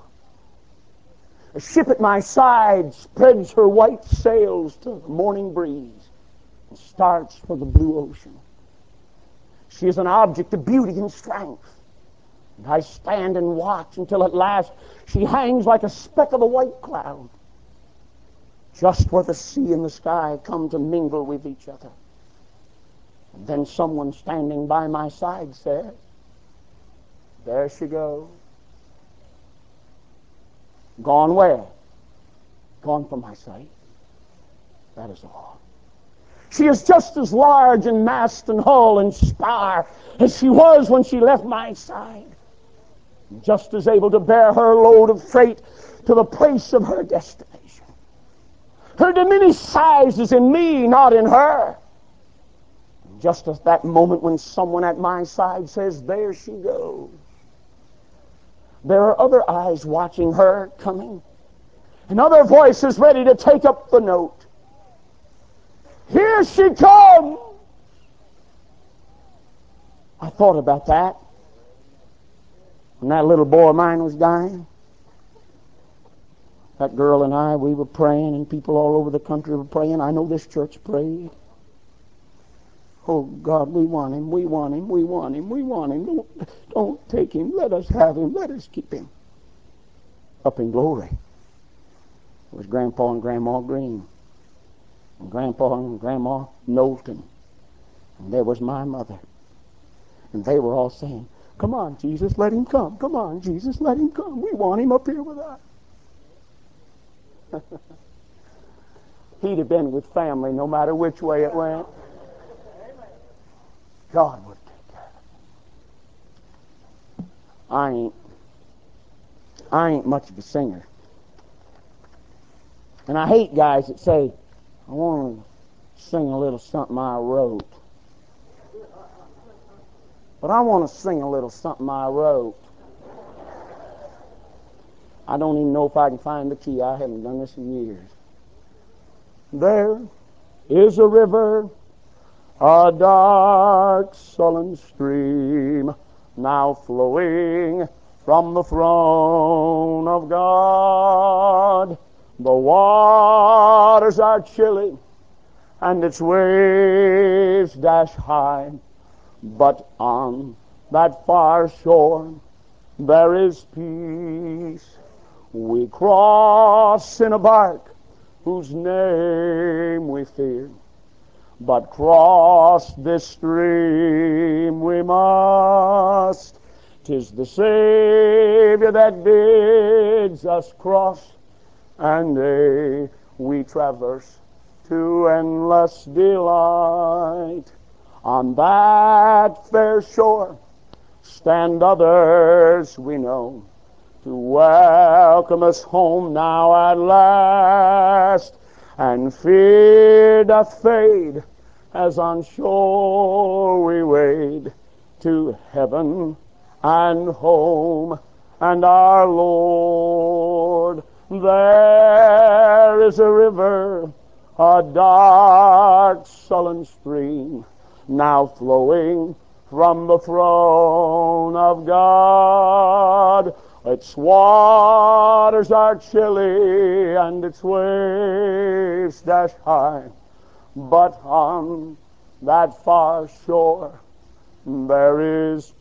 A ship at my side spreads her white sails to the morning breeze. and starts for the blue ocean. She is an object of beauty and strength. And I stand and watch until at last she hangs like a speck of the white cloud, just where the sea and the sky come to mingle with each other. And then someone standing by my side says, there she goes. Gone where? Gone from my sight. That is all. She is just as large in mast and hull and spar as she was when she left my side. Just as able to bear her load of freight to the place of her destination. Her diminished size is in me, not in her. Just at that moment when someone at my side says, there she goes, there are other eyes watching her coming, and other voices ready to take up the note. Here she comes! I thought about that when that little boy of mine was dying. That girl and I, we were praying, and people all over the country were praying. I know this church prayed. Oh, God, we want him, we want him, we want him, we want him. Don't, don't take him. Let us have him. Let us keep him. Up in glory was Grandpa and Grandma Green, and Grandpa and Grandma Knowlton, and there was my mother. And they were all saying, come on, Jesus, let him come. Come on, Jesus, let him come. We want him up here with us. He'd have been with family no matter which way it went. God would take care of it. I ain't, I ain't much of a singer. And I hate guys that say, I want to sing a little something I wrote. But I want to sing a little something I wrote. I don't even know if I can find the key. I haven't done this in years. There is a river, a dark, sullen stream, now flowing from the throne of God. The waters are chilly, and its waves dash high, but on that far shore there is peace. We cross in a bark whose name we fear, but cross this stream we must. 'Tis the Savior that bids us cross, and a we traverse to endless delight. On that fair shore stand others we know, to welcome us home now at last, and fear doth fade as on shore we wade to heaven and home and our Lord. There is a river, a dark sullen stream, now flowing from the throne of God. Its waters are chilly and its waves dash high, but on that far shore there is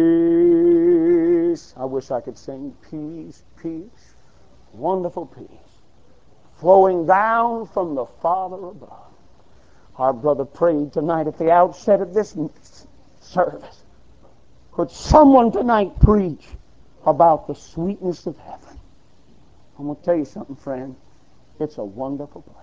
peace. I wish I could sing peace, peace, wonderful peace, flowing down from the Father above. Our brother prayed tonight at the outset of this service. Could someone tonight preach about the sweetness of heaven? I'm going to tell you something, friend. It's a wonderful place.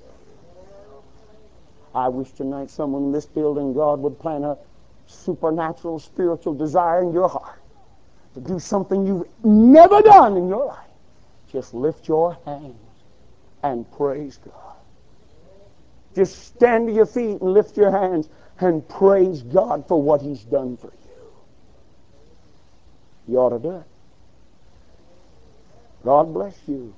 I wish tonight someone in this building, God would plant a supernatural spiritual desire in your heart to do something you've never done in your life. Just lift your hands and praise God. Just stand to your feet and lift your hands and praise God for what He's done for you. You ought to do it. God bless you.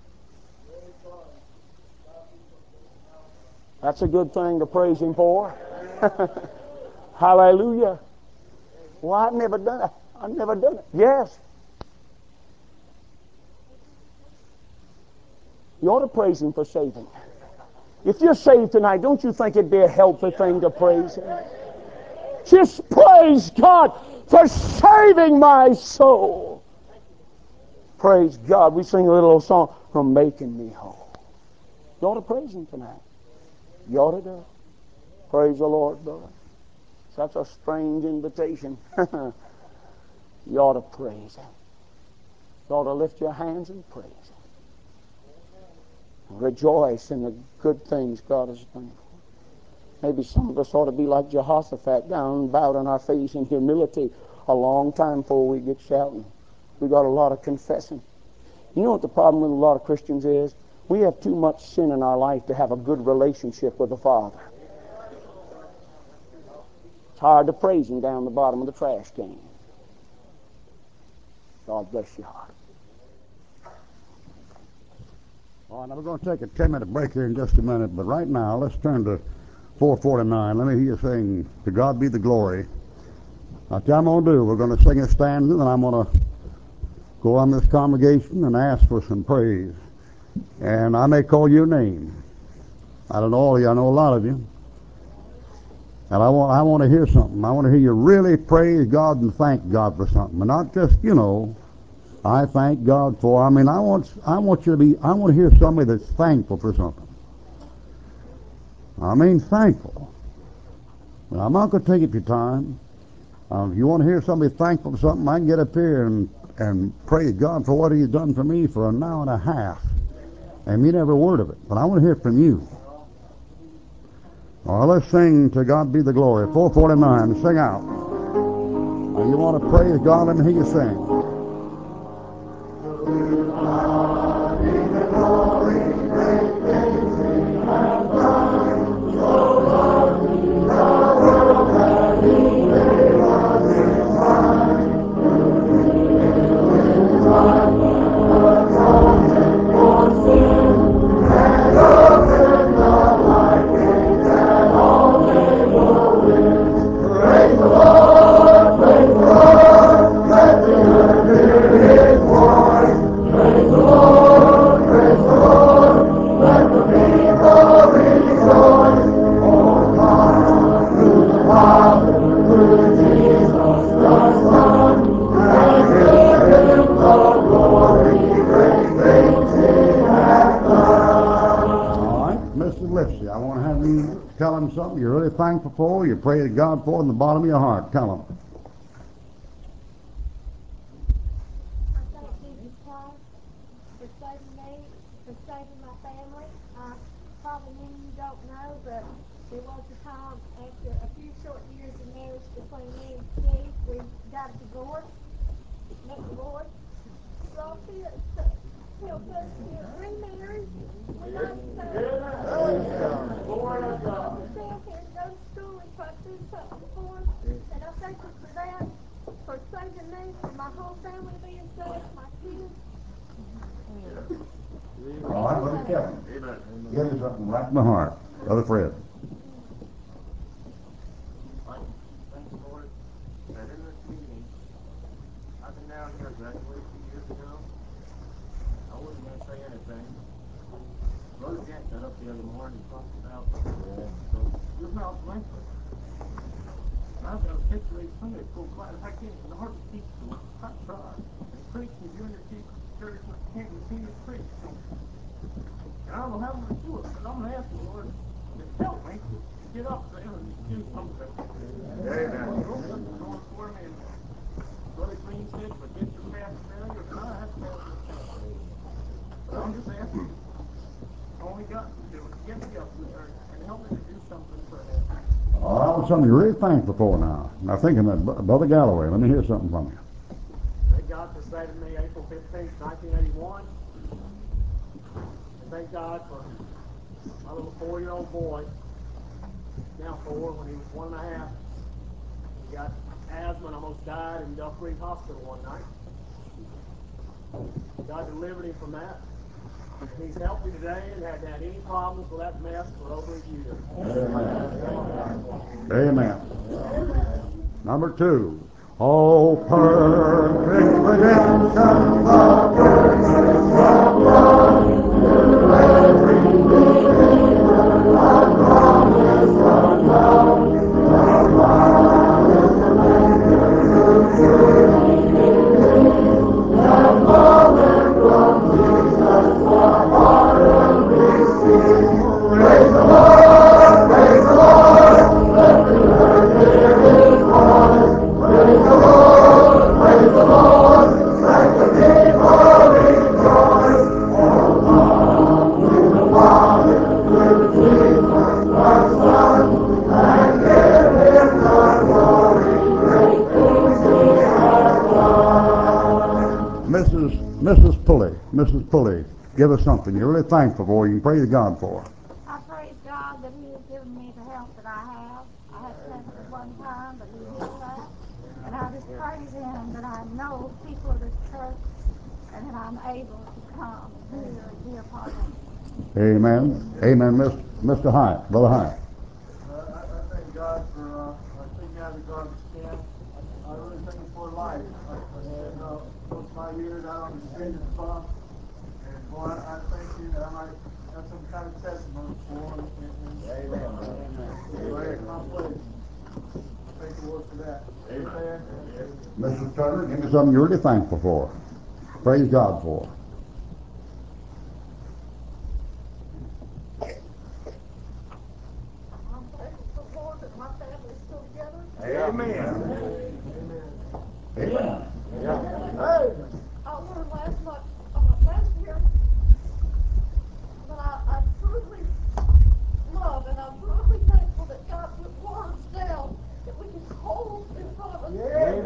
That's a good thing to praise Him for. Hallelujah. Well, I've never done it. I've never done it. Yes. You ought to praise Him for saving. If you're saved tonight, don't you think it'd be a helpful thing to praise Him? Just praise God for saving my soul. Praise God. We sing a little old song, for making me whole. You ought to praise Him tonight. You ought to do it. Praise the Lord, brother. Such a strange invitation. You ought to praise Him. You ought to lift your hands and praise Him. Rejoice in the good things God has done for you. Maybe some of us ought to be like Jehoshaphat, down bowed on our face in humility a long time before we get shouting. We got a lot of confessing. You know what the problem with a lot of Christians is? We have too much sin in our life to have a good relationship with the Father. It's hard to praise Him down the bottom of the trash can. God bless your heart. All right, now we're going to take a ten-minute break here in just a minute, but right now let's turn to four forty-nine. Let me hear you sing, "To God Be the Glory." Now, what I'm going to do, we're going to sing a stanza, and I'm going to go on this congregation and ask for some praise. And I may call your name. I don't know all of you, I know a lot of you. And I want, I want to hear something. I want to hear you really praise God and thank God for something. And not just, you know, I thank God for. I mean, I want, I want you to be, I want to hear somebody that's thankful for something. I mean, thankful. Now, I'm not going to take it your time. Uh, if you want to hear somebody thankful for something, I can get up here and, and praise God for what He's done for me for an hour and a half. And mean every word of it. But I want to hear from you. All right, let's sing "To God Be the Glory." four forty-nine, sing out. Now, you want to praise God, let me hear you sing. To God be the glory, great things He has done. So lovely the world that He gave us His Son. His life atonement for sin, and opened the light gate that all may go in. Praise the Lord, praise the Lord, let the earth hear His voice. Praise the Lord, praise the Lord, let the people rejoice. Oh God, through the Father, through Jesus the Son, and give Him the glory, great things He has done. All right, Mister Lipsy, I want to have you tell Him something you're really thankful for, you pray to God for in the bottom of your heart. Tell Him. I thank Jesus Christ for saving me, for saving my family. Uh, probably many of you don't know, but there was a time after a few short years of marriage between me and Steve, we got a divorce, met the Lord. Well, He has helped us to remarry. We love each other. We stand here and go to school and try to do something for Him. And I thank Him for that, for saving me, for my whole family being saved, my kids. All right, Brother Kevin. Give me something right in the heart. Brother Fred. Thank the Lord that in this meeting, I've been down here graduated two years ago. I wasn't going to say anything. Brother Jack got up the other morning and talked about so your mouth lengthened. And I've got a picture of Sunday school class. I can't even hardly teach them. I tried. And preach in junior church and can't continue to preach. And I don't know how I'm going to do it, but I'm going to ask the Lord to help me to get up there and do something. Amen. Going for me. And Brother Green said, forget your past failures, and I have failed in the past. But I'm just asking, only God can do it. Get me up there and help me to do something for Him. All right, well, something you're really thankful for now. Now, thinking that Brother Galloway, let me hear something from you. Thank God for saving me April fifteenth, nineteen eighty-one. And thank God for my little four-year-old boy, now four, when he was one and a half. He got asthma and almost died in Duff Creek Hospital one night. God delivered him from that. He's helped me today and hadn't had any problems with that mess for over a year. Amen. Amen. Number two. Oh, perfect redemption, the purchase of blood, to every believer Pulley, give us something you're really thankful for. You can praise God for. I praise God that He has given me the health that I have. I had cancer at one time, but He healed that. And I just praise Him that I know people of this church and that I'm able to come and hear and be a part of it. Amen. Amen, Miss, Mister Hyatt, Brother Hyatt. Uh, I, I thank God for uh, taking out of the garbage can. I really thank Him for life. I, I spent uh, most of my years out on the street as a bum. And boy, I, I thank you that I might have some kind of testimony for Him. And, and, Amen. Uh, right in my place. Thank the Lord for that. Amen. Mister Turner, give me something you're really thankful for. Praise God for. I'm thankful for the Lord that my family is still together. Amen. Amen. Amen. I learned last month, uh, last year, that I, I truly love and I'm truly thankful that God put words down that we can hold in front of us. Amen.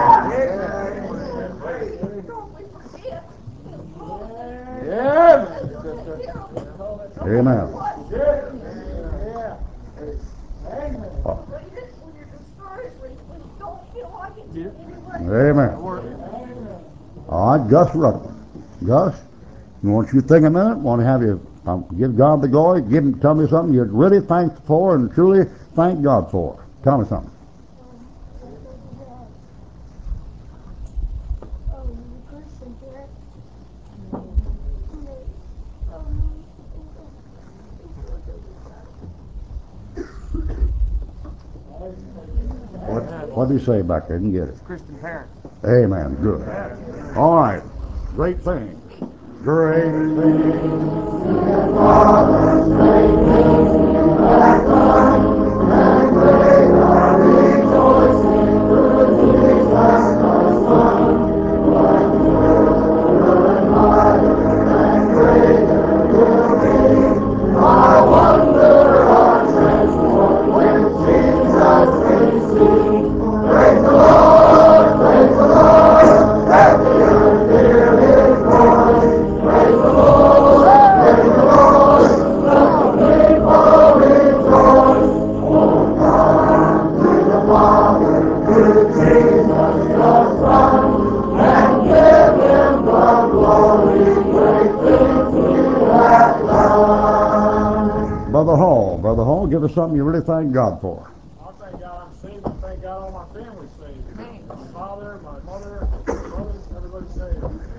Because we forget His promises. Yeah. And He'll take care of us. Amen. Yeah. Amen. Read it when you're discouraged, when, when you don't feel like it in any way. Amen. All right, Gus Ruckman. Gus, I want you to think a minute. Want to have you um, give God the glory. Give him, tell me something you're really thankful for and truly thank God for. Tell me something. Oh, you Christian, Jack. What, what did he say back there? I didn't get it. Christian parents. Amen. Good. All right. Great things. Great things. Brother Hall, Brother Hall, give us something you really thank God for. I thank God I'm saved. I thank God all my family's saved. My father, my mother, my brothers, everybody's saved.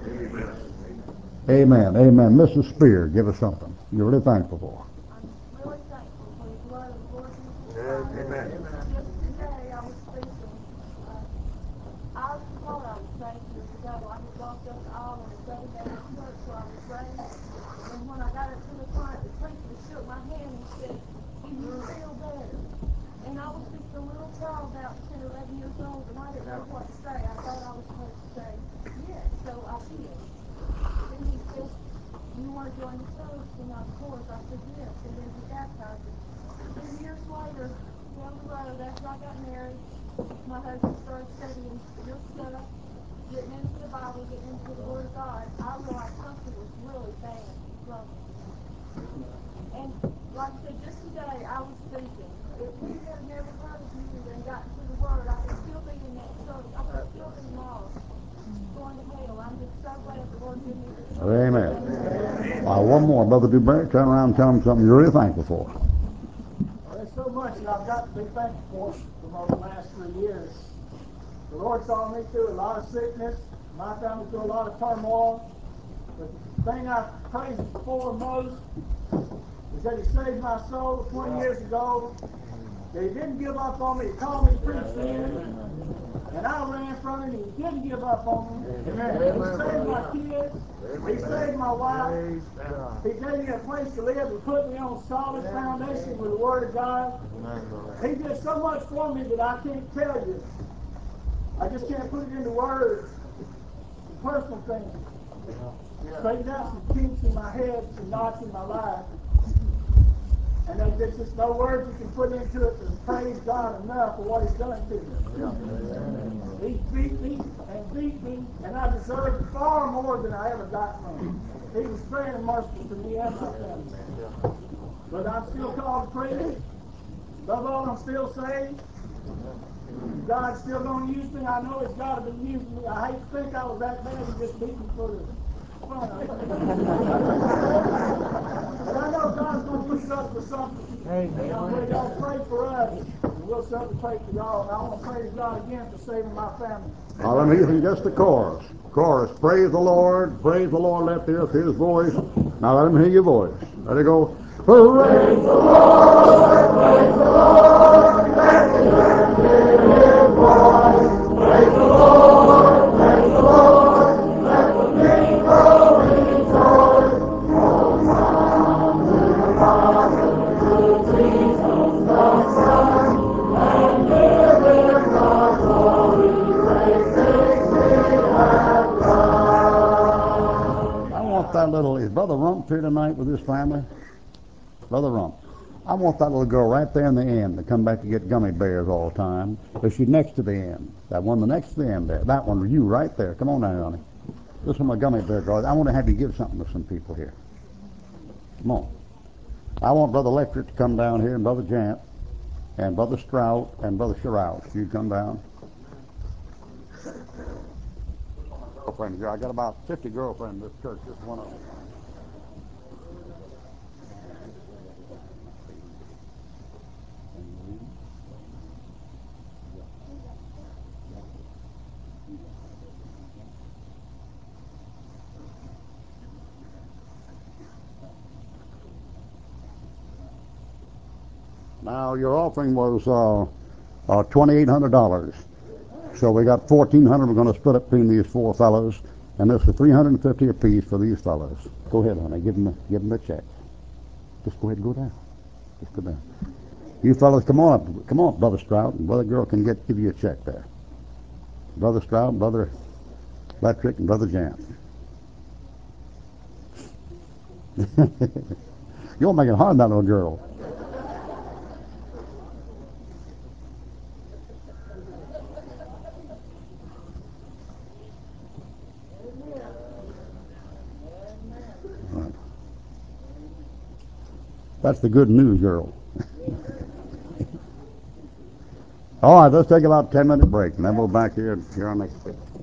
Amen. Amen. Missus Spear, give us something you're really thankful for. I'm really thankful for the blood of the Lord Jesus Christ. Amen. Just today I was thinking, uh, I thought I was saved years ago. I had walked up the aisle in the Southern Baptist Church where I was raised. And when I got up to the front, the preacher shook my hand and said, "Do you feel better?" And I was just a little child, about ten, eleven years old, and I didn't know what to say. I thought I was supposed to say yes, so I did. Then he said, "You want to join the church?" And of course I said yes, and then he baptized me. Then years later, down the road, after I got married, my husband started studying your stuff, getting into the Bible, getting into the Word of God. I realized something was really bad wrong. And like I said, just today I was thinking, if we had never heard of you and gotten to the Word, I could still be in that church. I could still be lost, going to hell. I'm just so glad the Lord gave me the church. Amen. Uh, one more, Brother Dubray. Turn around and tell him something you're really thankful for. Well, there's so much that I've got to be thankful for from over the last three years. The Lord saw me through a lot of sickness, my family through a lot of turmoil. But the thing I praise Him for most is that He saved my soul twenty years ago. That He didn't give up on me. He called me to preach to Him. And I ran from Him, and He didn't give up on me. Amen. He saved my kids. He saved my wife. He gave me a place to live and put me on solid foundation with the Word of God. He did so much for me that I can't tell you. I just can't put it into words. The personal things. Straightened out some kinks in my head, some knots in my life. And there's just no words you can put into it to praise God enough for what He's done to me. He beat me and beat me, and I deserved far more than I ever got from Him. He was fair and merciful to me and my family. But I'm still called a priest. Above all, I'm still saved. God's still going to use me. I know He's got to be using me. I hate to think I was that bad and just beat me for the fun of it. But I know God's going to push us for something. And I'm going to pray for us. And we'll certainly pray for y'all. And I want to praise God again for saving my family. Now let me hear just the chorus. Chorus. Praise the Lord. Praise the Lord. Let the earth hear His voice. Now let me hear your voice. Let it go. Praise the Lord. Praise the Lord. Let the earth hear His voice. Praise the Lord. Praise the Lord. Let the people rejoice. Hosanna to the Father, to Jesus the Son, and give Him the glory. Praise His name and God. I want that little, is Brother Rump here tonight with his family? Brother Rump. I want that little girl right there in the end to come back to get gummy bears all the time. But she's next to the end. That one, the next to the end there. That one, you right there. Come on down, honey. This one, my gummy bear girl. I want to have you give something to some people here. Come on. I want Brother Electric to come down here, and Brother Jant, and Brother Strout, and Brother Sherrout. You come down. Girlfriend here. I got about fifty girlfriends in this church. Just one of them. Now, your offering was uh, uh, twenty-eight hundred dollars. So we got fourteen hundred dollars we're going to split up between these four fellows. And this is three hundred fifty dollars apiece for these fellows. Go ahead, honey. Give them, give them the check. Just go ahead and go down. Just go down. You fellows, come on up. Come on up, Brother Strout. And Brother Girl can get give you a check there. Brother Strout, Brother Electric, and Brother Jant. You're making it hard on that little girl. Right. That's the good news, girl. All right, let's take about a ten minute break, and then we'll back here and hear our next speaker.